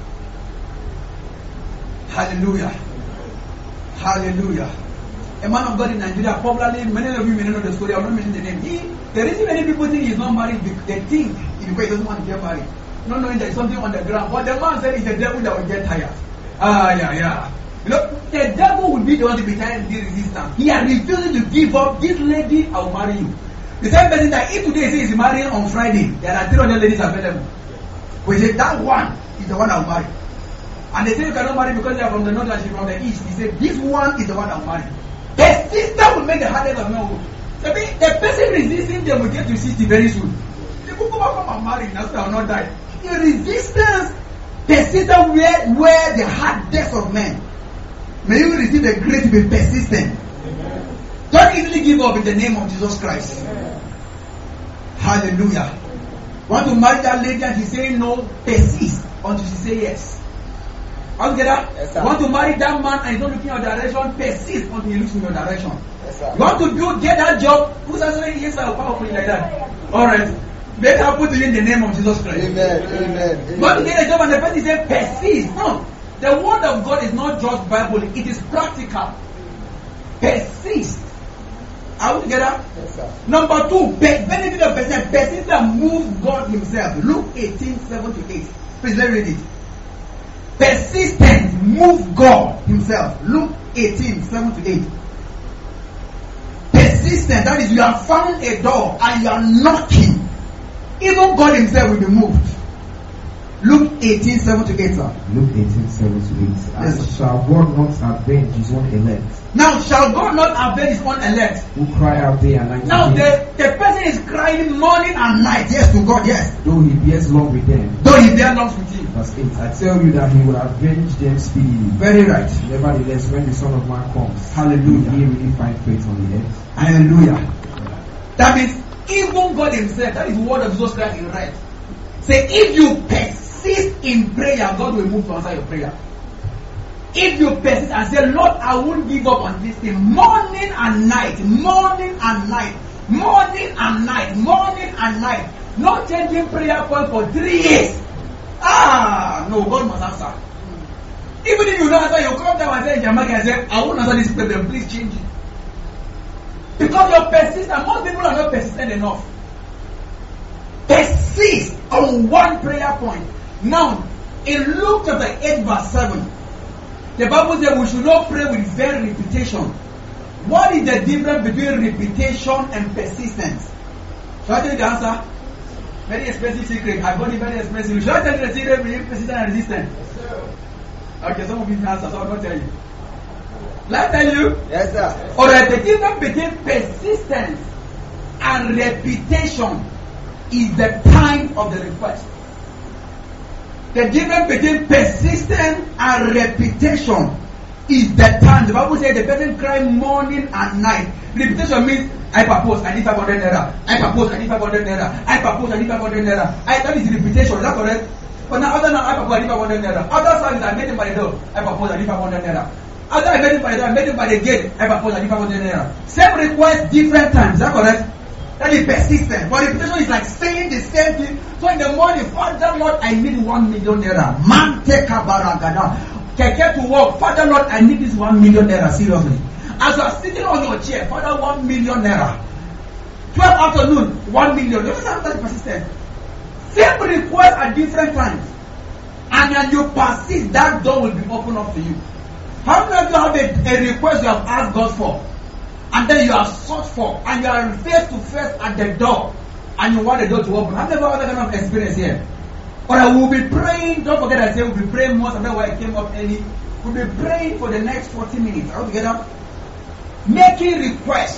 Hallelujah. Hallelujah. A man of God in Nigeria, popularly, many of you may know the story, I will not mention the name. The reason many people think he's not married, they think he doesn't want to get married. Not knowing there's something on the ground. But the man said it's the devil that will get tired. Yeah. You know, the devil will be the one to be tired and be resistant. He is refusing to give up. This lady, I will marry you. The same person that if today says he's marrying on Friday, there are 300 ladies available. We say that one is the one I will marry. And they say you cannot marry because they are from the north and she's from the east. He said this one is the one I will marry. The sister will make the hardest of men. The person resisting them will get to 60 very soon. The people come and marry, that's why I will not die. The resistance, the sister where the hardest of men. May you receive the grace to be persistent. Amen. Don't easily give up in the name of Jesus Christ. Amen. Hallelujah. Want to marry that lady and she's saying no, persist until she say yes. Altogether, yes, want to marry that man and he's not looking in your direction, persist until he looks in your direction. Yes, you want to get that job, who's answering yes, I'll power for you like that. Alright. Let her put you in the name of Jesus Christ. Amen. You want to get a job and the person says persist. No. The word of God is not just Bible, it is practical. Persist. Are we together? Yes, sir. Number 2, benefit of persistence. Persistence moves God himself. Luke 18:7-8. Please let me read it. Persistence moves God himself. Luke 18:7-8. Persistence, that is, you have found a door and you are knocking. Even God himself will be moved. Luke 18:7-8, sir. Luke 18:7-8. Yes. Shall God not avenge his own elect? Now, shall God not avenge his own elect? Who cry out day and night? Now, the person is crying morning and night, yes, to God, yes. Though he bears long with them. Though he bears long with him. Verse 8. I tell you that he will avenge them speedily. Very right. Nevertheless, when the Son of Man comes, hallelujah, will he really find faith on the earth? Hallelujah. That means, even God himself, that is the word of Jesus Christ in right. Say, if you persist in prayer, God will move to answer your prayer. If you persist and say, Lord, I won't give up on this thing, morning and night, morning and night, morning and night, morning and night, not changing prayer point for 3 years. No, God must answer. Even if you don't answer, you come down and say, Jamaica, and say, I won't answer this problem, please change it. Because you're persistent. Most people are not persistent enough. Persist on one prayer point. Now, in Luke chapter 8 verse 7, the Bible says we should not pray with vain repetition. What is the difference between repetition and persistence? Shall I tell you the answer? Very expensive secret. I got it very expensive. Shall I tell you the secret between persistent and resistant? Yes, sir. Okay, some of you can answer, so I will not tell you. Let I tell you? Yes, sir. Alright, the difference between persistence and repetition is the time of the request. The difference between persistence and repetition is the time. The Bible says the person cry morning and night. Repetition means I propose, I need 500 naira. I propose, I need 500 naira. I propose, I need 500 naira. That is repetition. Is that correct? But now, other than I propose, I need 500 naira. Other times I met him by the door. I propose, I need 500 naira. After I met him by the door, I met him by the gate. I propose, I need 500 naira. Same request, different times. Is that correct? That is persistent. But repetition is like saying the same thing. So in the morning, Father Lord, I need 1 million naira. Man, take a baragada. Get to work. Father Lord, I need this 1 million naira. Seriously. As you are sitting on your chair, Father, 1 million naira. 12 afternoon, 1 million. You understand that persistent? Same request at different times. And then you persist, that door will be opened up to you. How many of you have a request you have asked God for? And then you are sought for, and you are face to face at the door, and you want the door to open. I've never had that kind of experience here. But I will be praying. Don't forget, I said we'll be praying most of the way I came up early. We'll be praying for the next 40 minutes. Are we together? Making requests,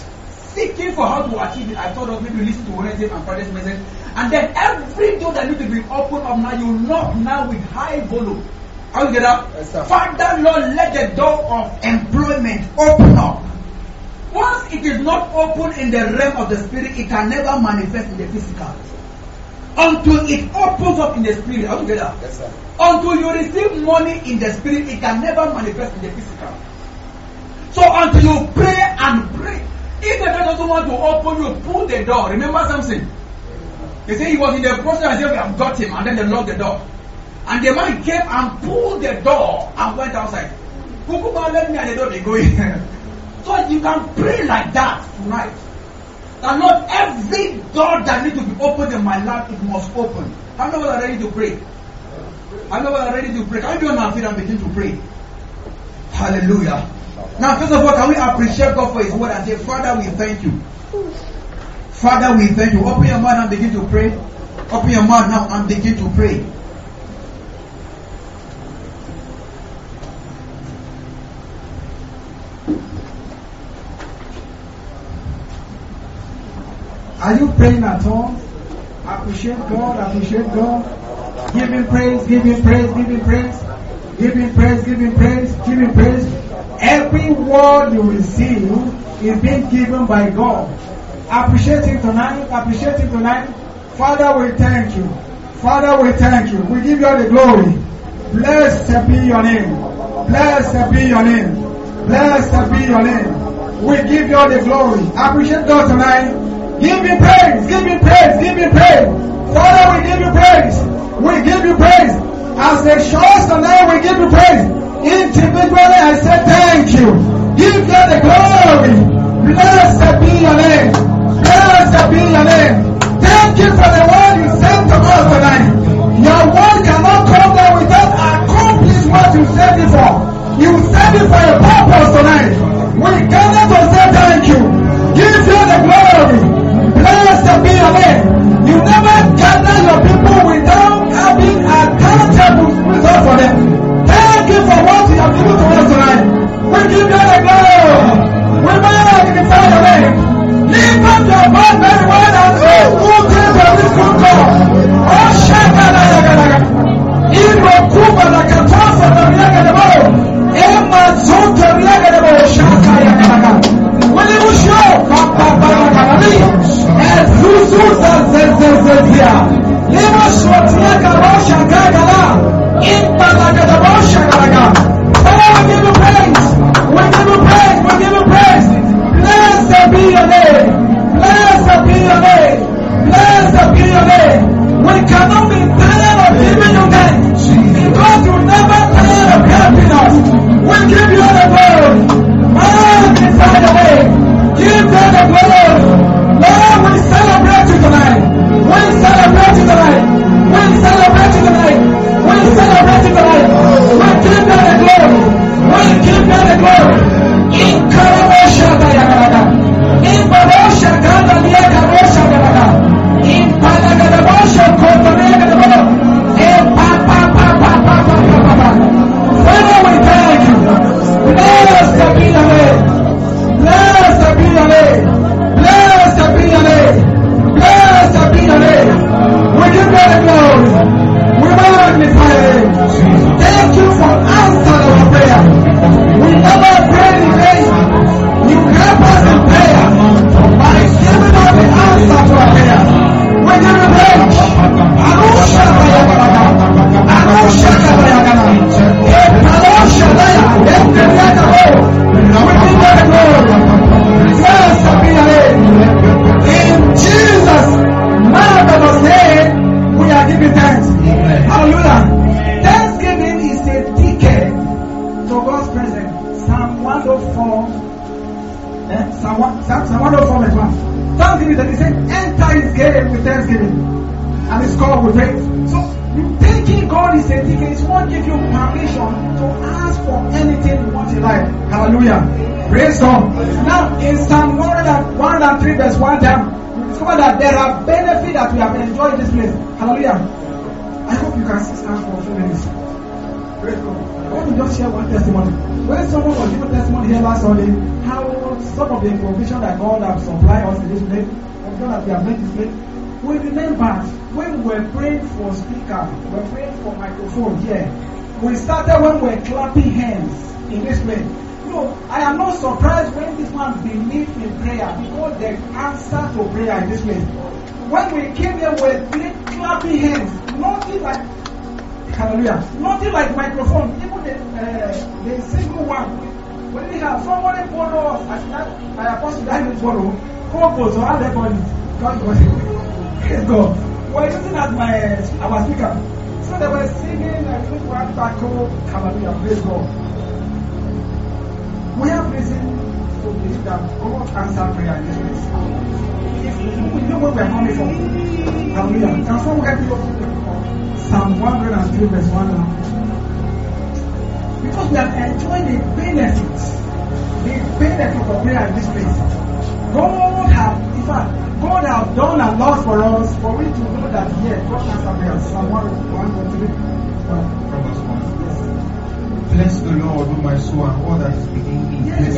seeking for how to achieve it. I thought of maybe listen to Wednesday and Friday's message. And then every door that needs to be opened up now, you knock now with high volume. How you get up? Yes, sir. Father Lord, let the door of employment open up. Once it is not open in the realm of the spirit, it can never manifest in the physical. Until it opens up in the spirit. How you get up? Yes, sir. Until you receive money in the spirit, it can never manifest in the physical. So until you pray and pray, if the door doesn't want to open, you pull the door. Remember something? They say he was in the process and said, we have got him, and then they locked the door. And the man came and pulled the door and went outside. Kukuma, let me at the door, they go in. So you can pray like that tonight. That not every door that needs to be opened in my life, it must open. How many of us are ready to pray? How many of us are ready to pray? Can you be on our feet and begin to pray? Hallelujah. Now, first of all, can we appreciate God for His word and say, Father, we thank you. Father, we thank you. Open your mouth and begin to pray. Open your mouth now and begin to pray. Are you praying at all? Appreciate God, appreciate God. Give Him praise, give Him praise, give Him praise. Give Him praise, give Him praise, give Him praise. Every word you receive is being given by God. Appreciate Him tonight, appreciate Him tonight. Father, we thank you. Father, we thank you. We give you all the glory. Blessed be your name. Blessed be your name. Blessed be your name. We give you all the glory. Appreciate God tonight. Give me praise, give me praise, give me praise. Father, we give you praise. We give you praise. As the church tonight, we give you praise. Individually, I say thank you. Give you the glory. Blessed be your name. Blessed be your name. Thank you for the word you sent to us tonight. Your word cannot come there without accomplish what you said it for. You said it for a purpose tonight. We gather to say thank you. Give you the glory. Blessed be your name. You never gather your people without having accountable result for them. Thank you for what you have given to us tonight. We give you the glory. We magnify your name. Lift up your voice very well and say good things of this good God. Oh, Shakala Yagalaga. Iro Kuba la Katasa the Yagadabo. Emma Zonta Yagadabo. Shaka Yagalaga. When you show Papa Yagalaga. Ezuzuza Zezezezia. Lima Shwatia Garosha Gagala. Impalagada Bosha Galaga. Father, we give you praise. We give you praise. We give you praise. Blessed be your name. Blessed be your name. Blessed be your name. We cannot be tired of giving you thanks because you never tired of helping us. We give you the glory. Magnify your name. Give you the glory. Lord, we celebrate you tonight. We celebrate you tonight. We celebrate you tonight. We celebrate you tonight. We give you the glory. We give you the glory. In Karabosha Dayagada. In Barosha Gada Liagarosha Gada. In Palagadabosha Kotanagada. In Papa Papa Papa Papa. Father, we thank you. Blessed be your name. Blessed be your name. Blessed be your name. Blessed be your name. We give you the glory. We magnify your name. Thank you for answering our prayer. We never pray in vain. You help us in prayer by giving us the answer to our prayer. We give you praise. Arusha Bayagana. Arusha Bayagana. Arusha Bayagana. We give you the glory. Blessed be your name. In Jesus' marvelous name, we are giving thanks. Hallelujah. Thanksgiving is a ticket to God's presence. Psalm 104. Psalm 104 verse 1. Thanksgiving that he said, enter his gate with thanksgiving and his call with praise. So you thanking God is a ticket. It won't give you permission to ask for anything you want in life. Hallelujah. Praise God. Now in Psalm 103 verse 1 down, you discover that there are benefits that we have enjoyed in this place. Hallelujah. I hope you can sit down for a few minutes. Praise God. I want to just share one testimony. When someone was giving testimony here last Sunday, how some of the provision that God has supplied us in this place, provision that we have made this place, we remember when we were praying for speaker, we were praying for microphone here. We started when we were clapping hands in this place. No, I am not surprised when this man believed in prayer because the answer to prayer in this place. When we came here, we were clapping hands, nothing like hallelujah, nothing like microphone, even the single one. When we have somebody follow us, as that my apostle Daniel follow, compose or other bodies. Praise God. We're using as our speaker. So they were singing, I think one taco, hallelujah, praise God. We have reason to believe that God answered prayer in this place. We know where we are coming from. Hallelujah. Can someone help me open Psalm 103 verse 1 now? Because we have enjoyed the benefits of prayer in this place. God have done a lot for us for we to know that yes, God answers prayer. Psalm 103 verse 1. Bless the Lord, O my soul, and all that is within me. Yes,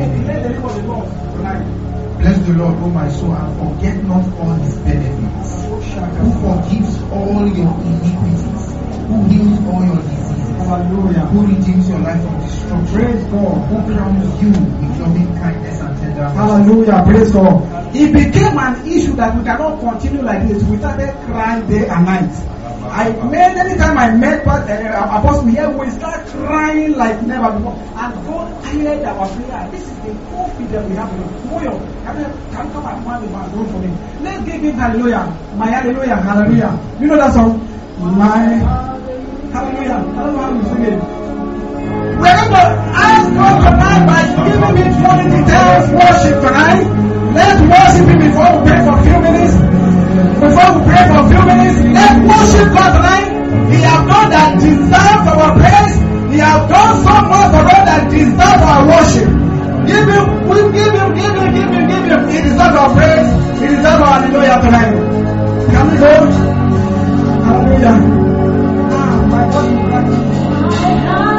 bless the Lord, O my soul, and forget not all his benefits. Who forgives all your iniquities, who heals all your diseases, hallelujah, who redeems your life from destruction, praise God, who crowns you with loving kindness and tender mercy. Hallelujah, praise God. It became an issue that we cannot continue like this. We started crying day and night. Anytime I met Apostle here, we start crying like never before. And God heard our prayer. This is the confidence we have in Him. Moyo, can come and find the man for me. Let's give him hallelujah. My hallelujah, hallelujah. You know that song? My hallelujah. I don't know how you sing it. We're going to ask God tonight by giving me 20 details worship tonight. Let's worship Him before we pray for a few minutes. Before we pray for a few minutes, let's worship God tonight. He has done that deserves our praise. He has done so much for us that deserves our worship. Give Him. He deserves our praise. He deserves our hallelujah tonight. Can we go? Hallelujah. My God is back.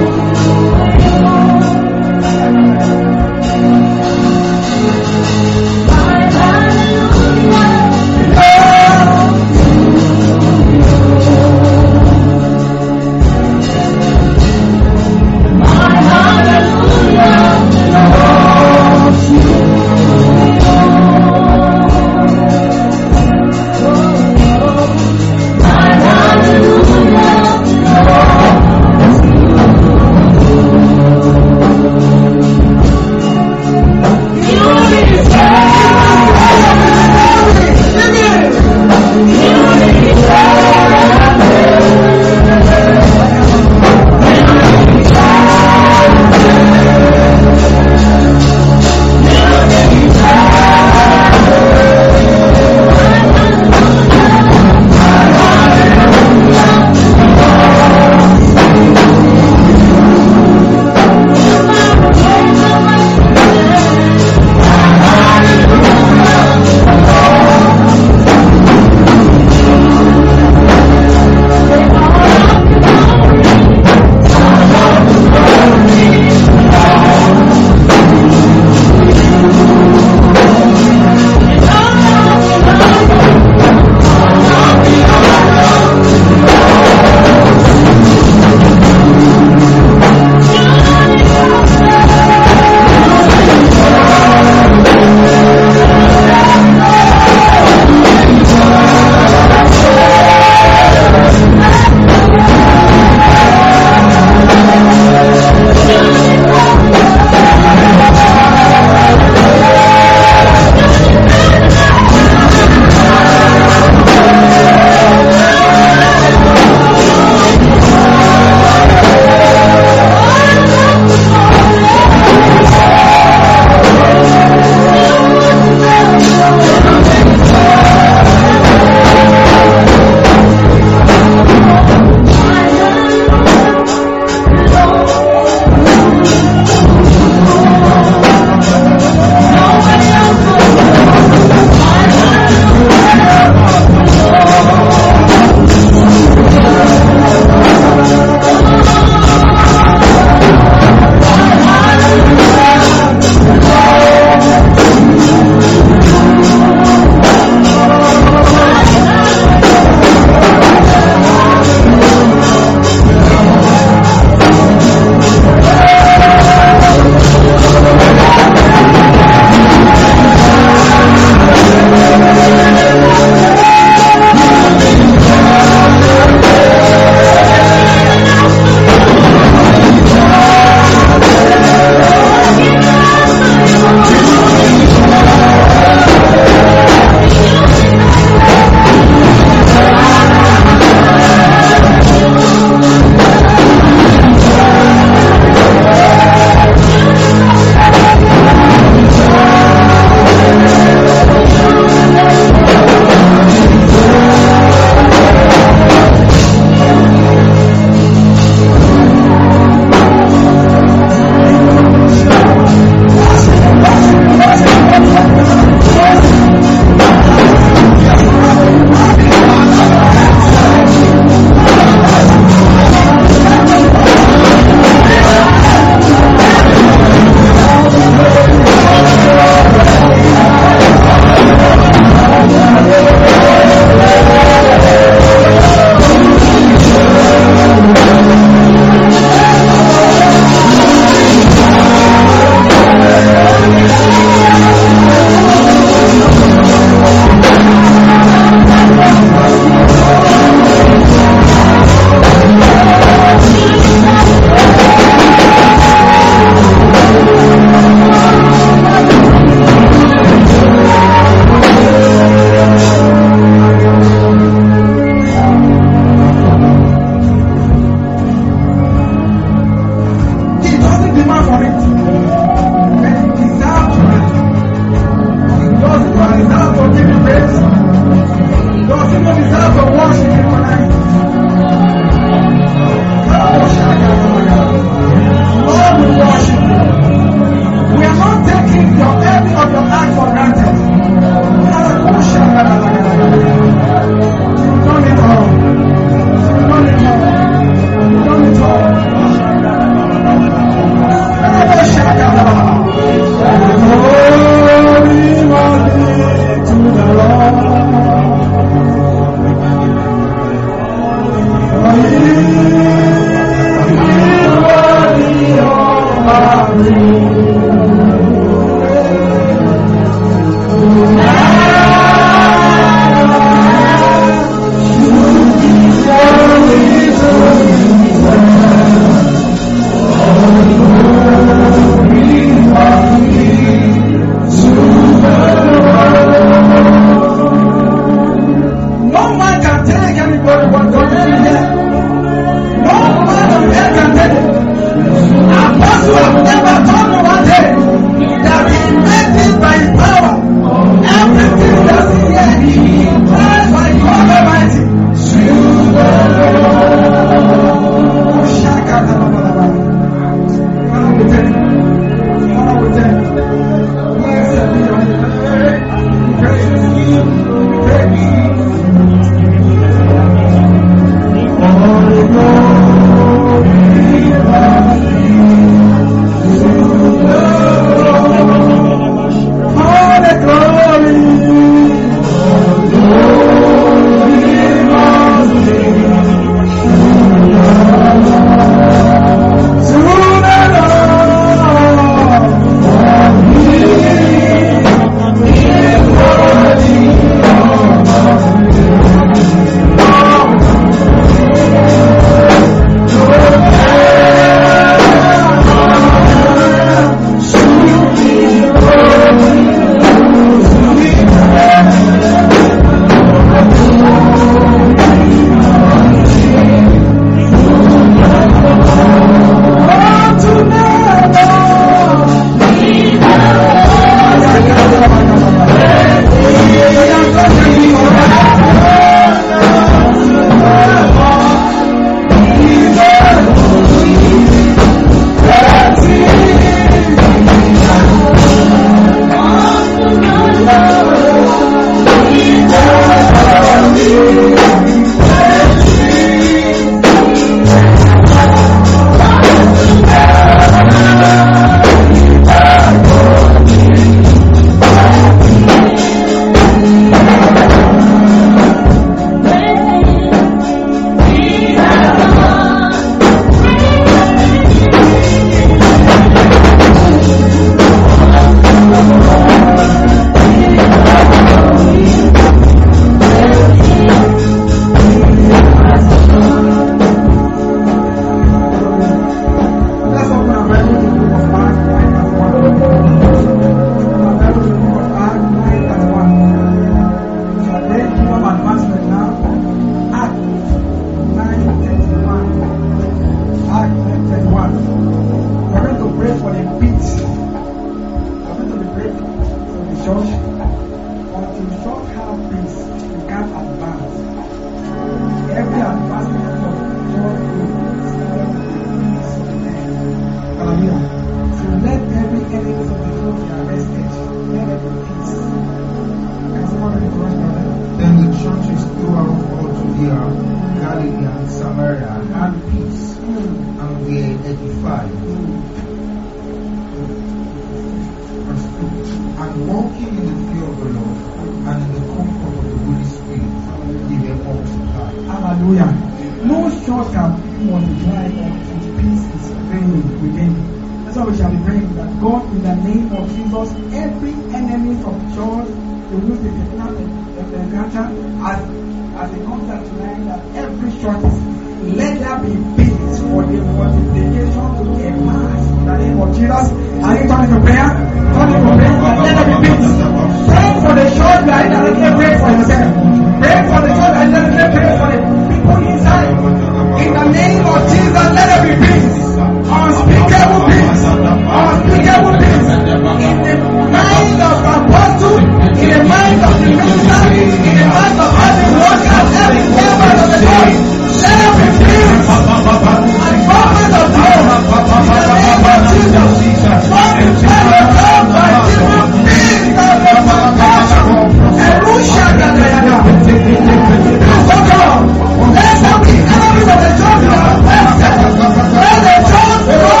Let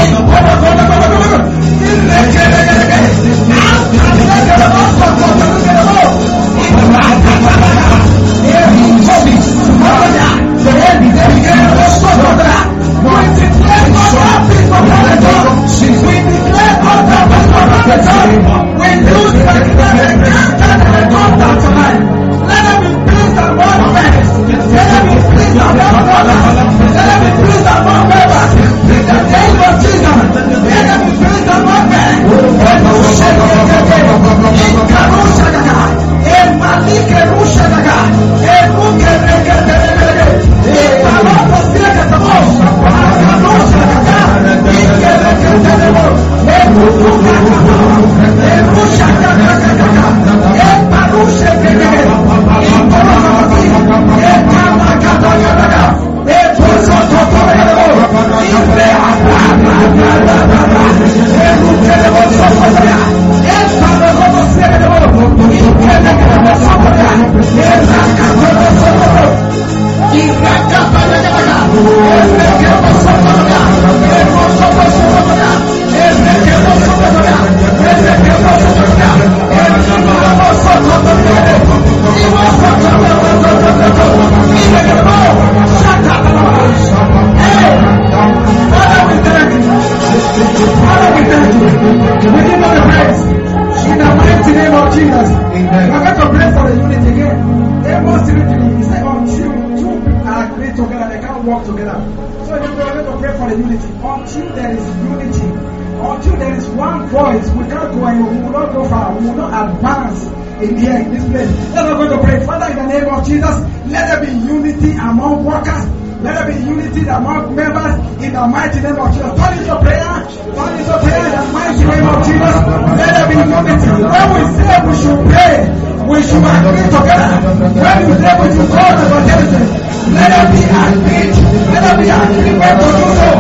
In here, in this place, let us go to pray. Father, in the name of Jesus, let there be unity among workers. Let there be unity among members in the mighty name of Jesus. Turn into prayer. Turn into prayer in the mighty name of Jesus. Let there be unity. When we say we should pray, we should agree together. When we say we should call the Genesis, let there be agreement. Let there be agreement to do so.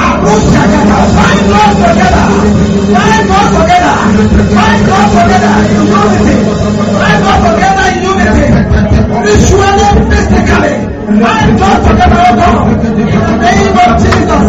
Find God together. Find God together. Find God together in unity. Find God together in unity. Ritually, physically. Find God together, O God. In the name of Jesus.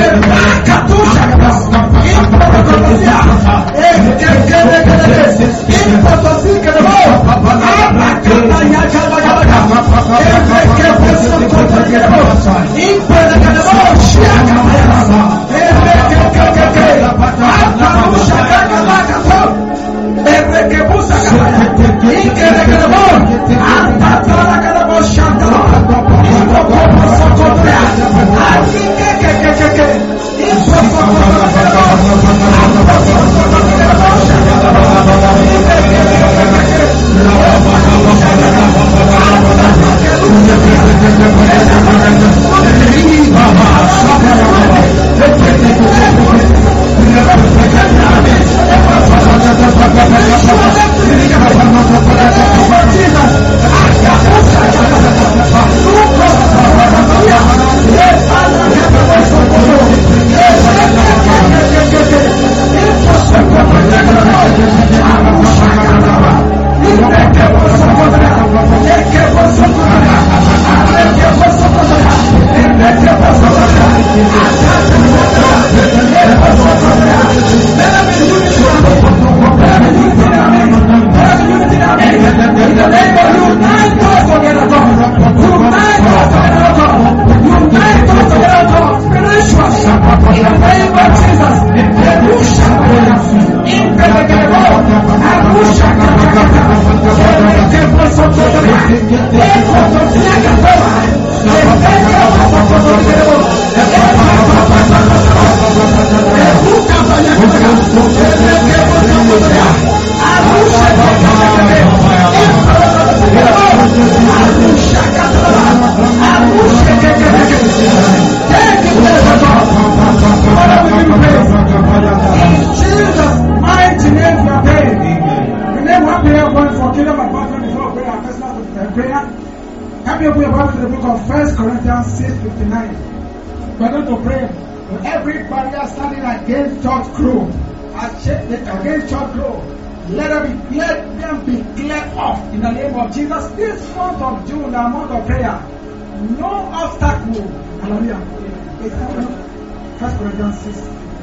Jesus, this month of June, the month of prayer, no obstacle. Hallelujah. 1 Corinthians 6.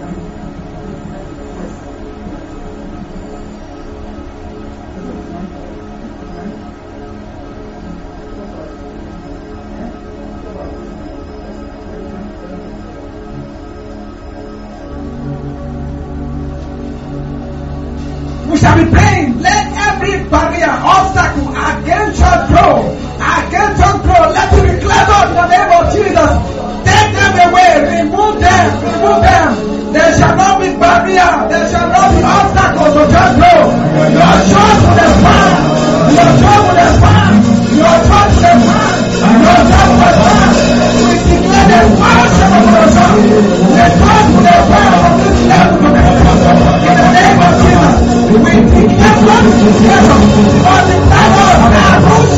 We shall be praying. Let every barrier, obstacle against your growth, let it be cleared up in the name of Jesus. Take them away, remove them. There shall not be barrier, there shall not be obstacles to your growth. Your church will expand. Your church will expand. Your church will expand. Your church will expand. We declare the worship of our church. The church will expand from this level to the next level. In the name of Jesus. We declare what is together on the level of our roots.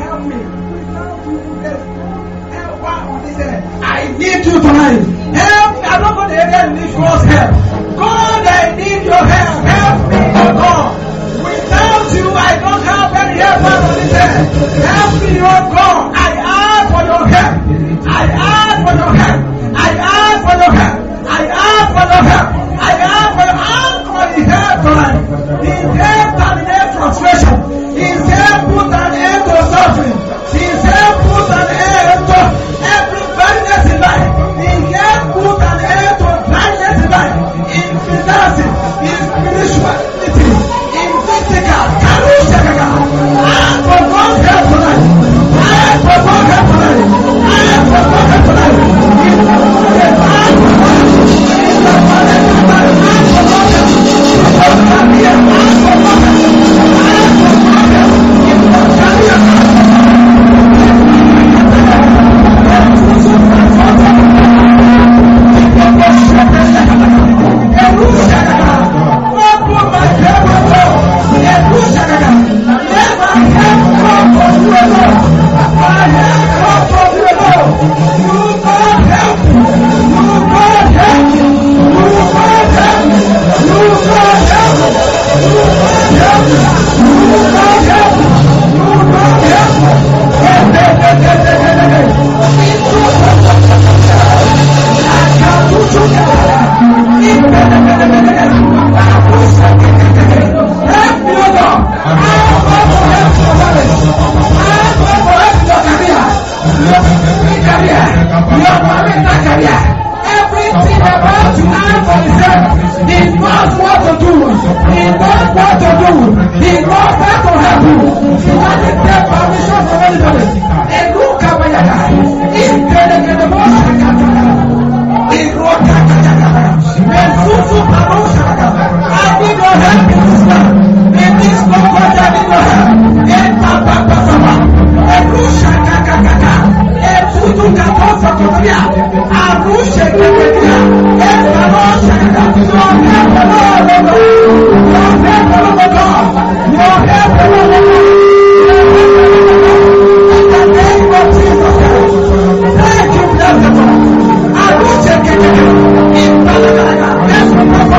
I need you tonight. Help He knows what to do. He knows what to do. He knows how to help you. He doesn't take permission from anybody. And look at my eye. He's getting in the motion. He wrote that. And Susu Parosha. I need your help in this land. In this local, I need your help. And Papa Papa. And Rusha Kakaka. And Susu Kaposa Korea. And Rusha Kakaka. And Parosha. Your help, Lord. Your help, Lord. Your help, Lord. In the name of Jesus Christ. Thank you, blessed Lord. I will take it. In Palagana. Yes, Papa.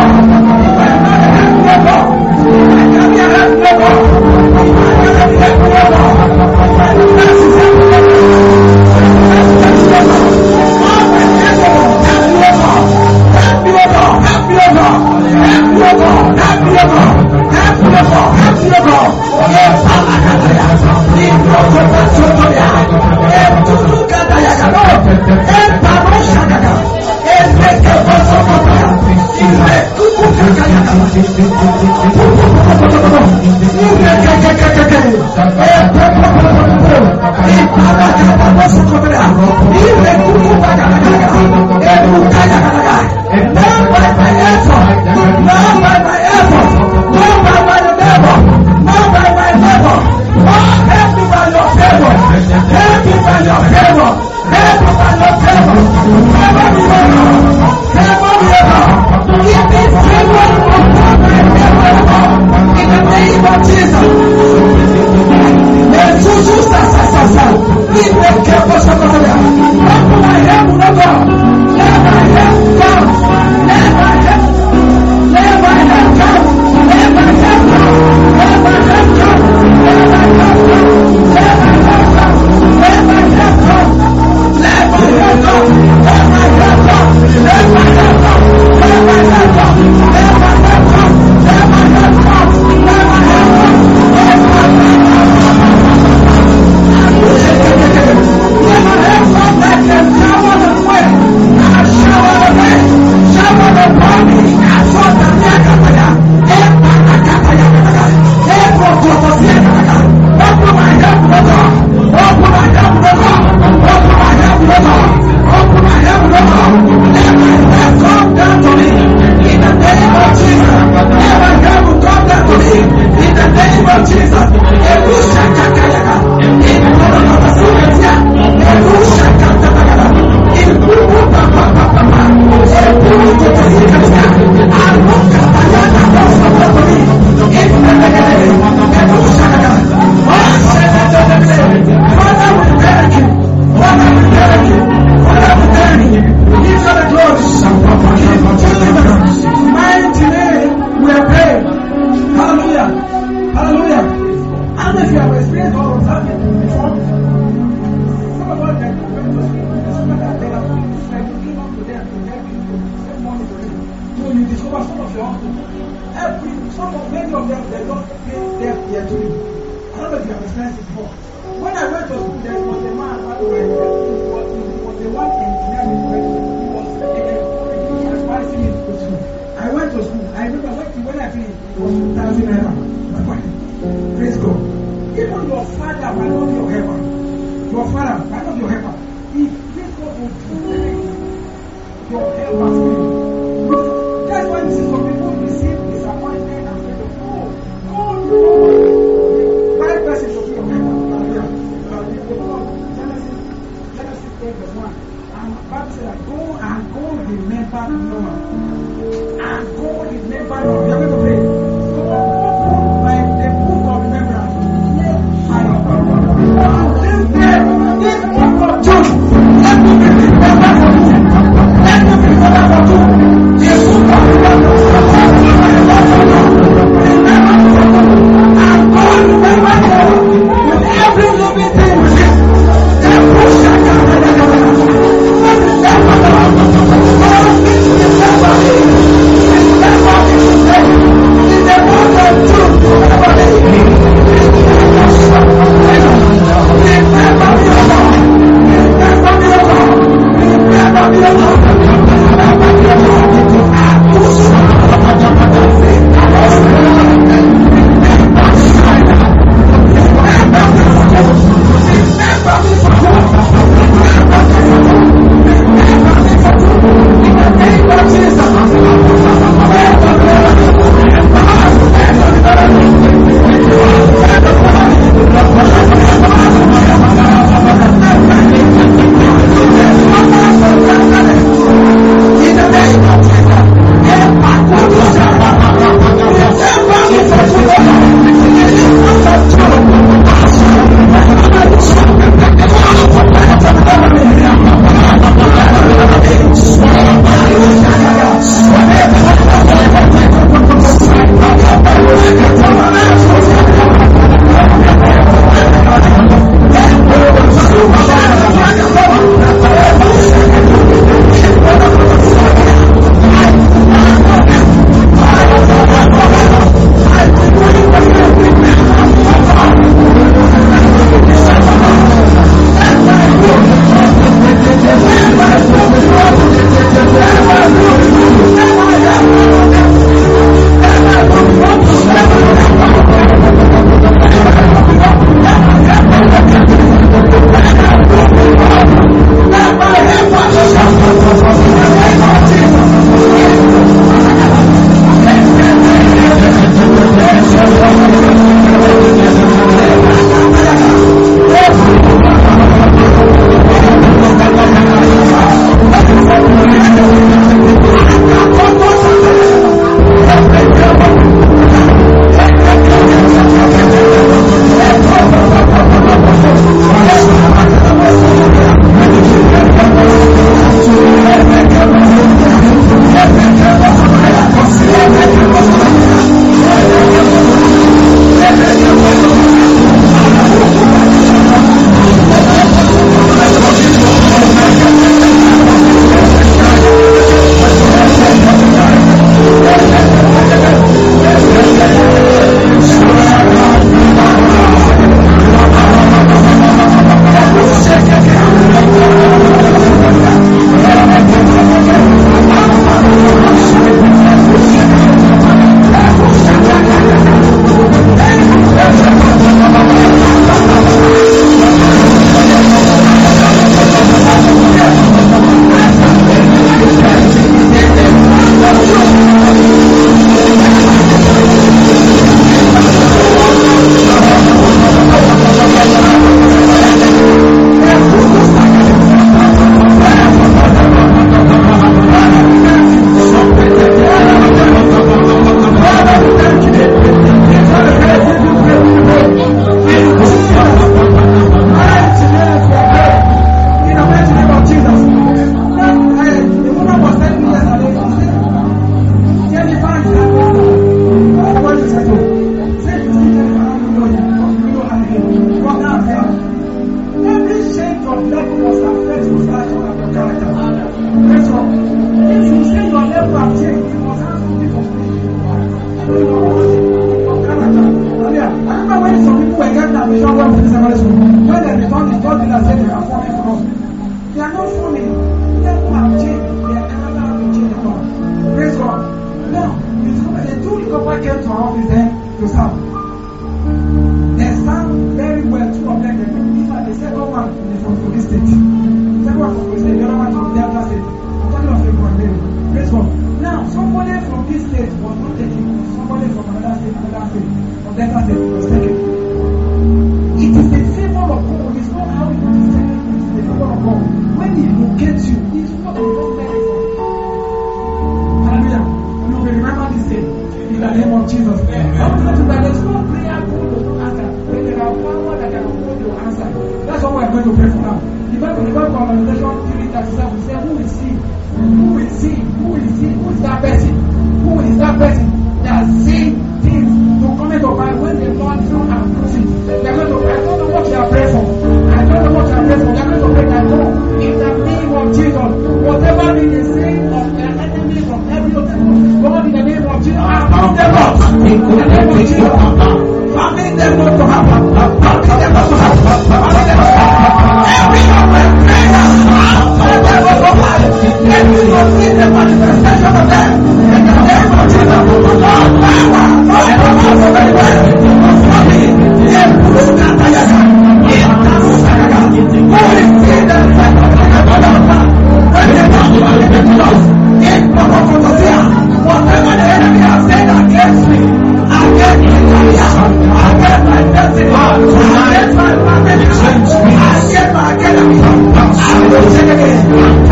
Praise God. Now, somebody from this state was not taken. Somebody from another state, from Delta state was taken. It is the favor of God. It's not how you descend. It is the favor of God. When He locates you, it's what you don't merit for. Hallelujah. You will remember this day in the name of Jesus. I want to tell you that there's no prayer God does not answer. But there are power that can hold your answer. That's what we're going to pray for now. The Bible Conversation 3:37 says, who is he? Who is he? Who is he? Who is that person? Who is that person that sees things to come into mind when the Lord is not approving? They're going to, I don't know what you are praying for. I don't know what you are praying for. They're going to pray that God, in the name of Jesus, whatever they say of their enemy from every other God, in the name of Jesus, approve them up. In the name of Jesus, permit them not to happen. Permit them not to happen. Permit them not to happen. Every other prayer, let them not to happen. Let me not see the manifestation of them. In the name of Jesus, Lord, power, Lord, power, so very well. For me, improve that I am. Who is see the effect of the when they come to the close in Procoposia, whatever the enemy has said against me, against my career, against my destiny, against my family, against my academy, I will take it again.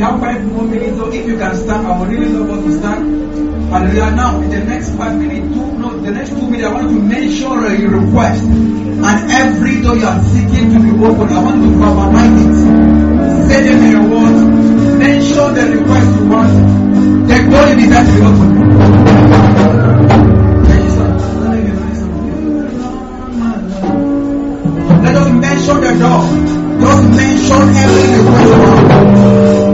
have 5 more minutes, so if you can stand, I would really love us to stand. Hallelujah. Now, in the next 5 minutes, the next 2 minutes, I want to mention a request. And every door you are seeking to be opened, I want to verbalize it. Say them in your words. Mention the request you want. The door is that to be opened. Let us mention the door. Just mention every request you want.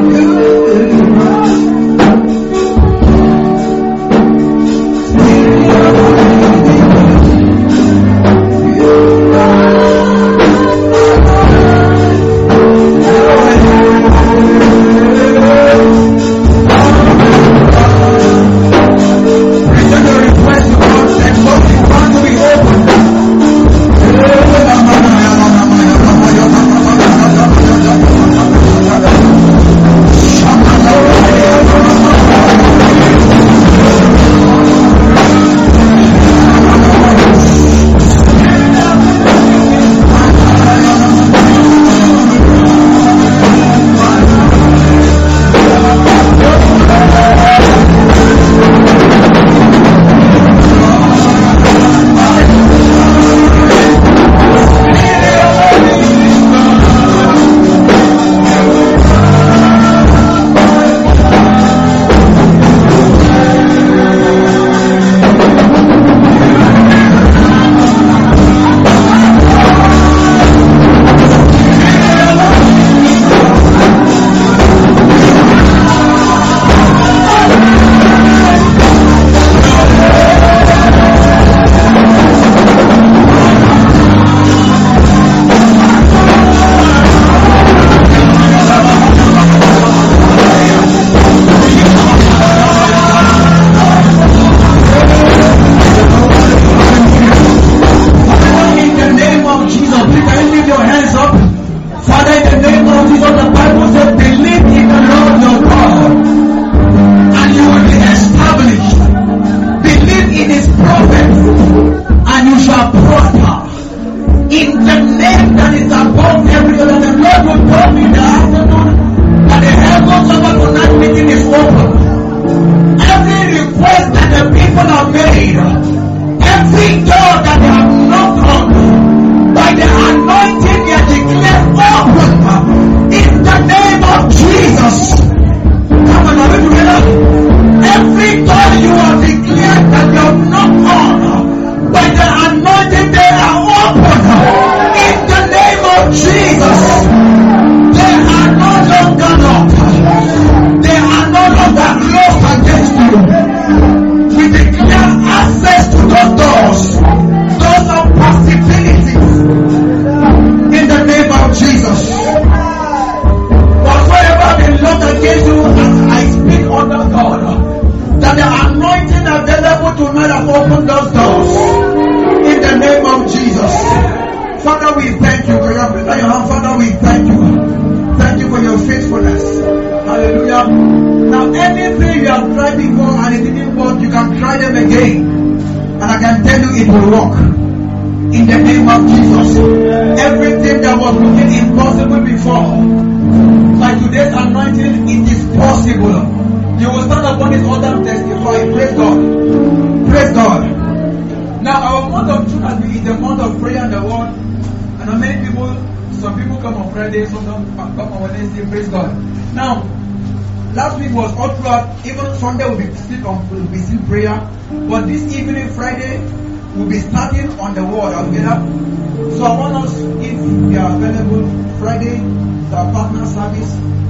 Sunday will be still prayer, but this evening, Friday, we'll be starting on the word together. So I want us, if we are available, Friday, our partner service,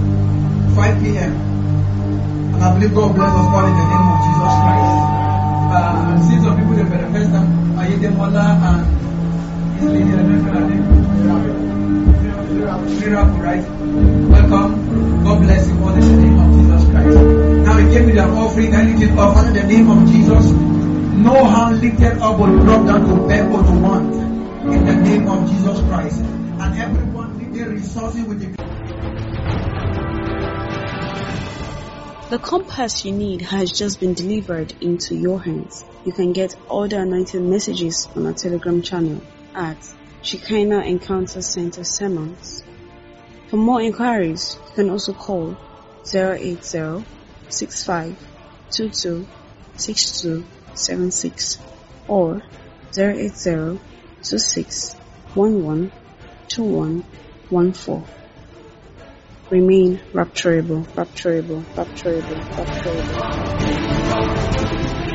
5 p.m. And I believe God bless us all in the name of Jesus Christ. I've seen some people, for the first time, Ayedemola and his lady, I don't know her name. Miracle, right? Welcome. God bless you all in the name of Jesus Christ. Now we came with an offering, I lift it up in the name of Jesus. No hand lifted up will drop down to beg or to want. In the name of Jesus Christ. And everyone needing resources with the... The compass you need has just been delivered into your hands. You can get all the anointing messages on our Telegram channel at Shekinah Encounter Center Sermons. For more inquiries, you can also call 080-6522-6276 or 080-2611-2114. Remain rapturable, rapturable, rapturable, rapturable.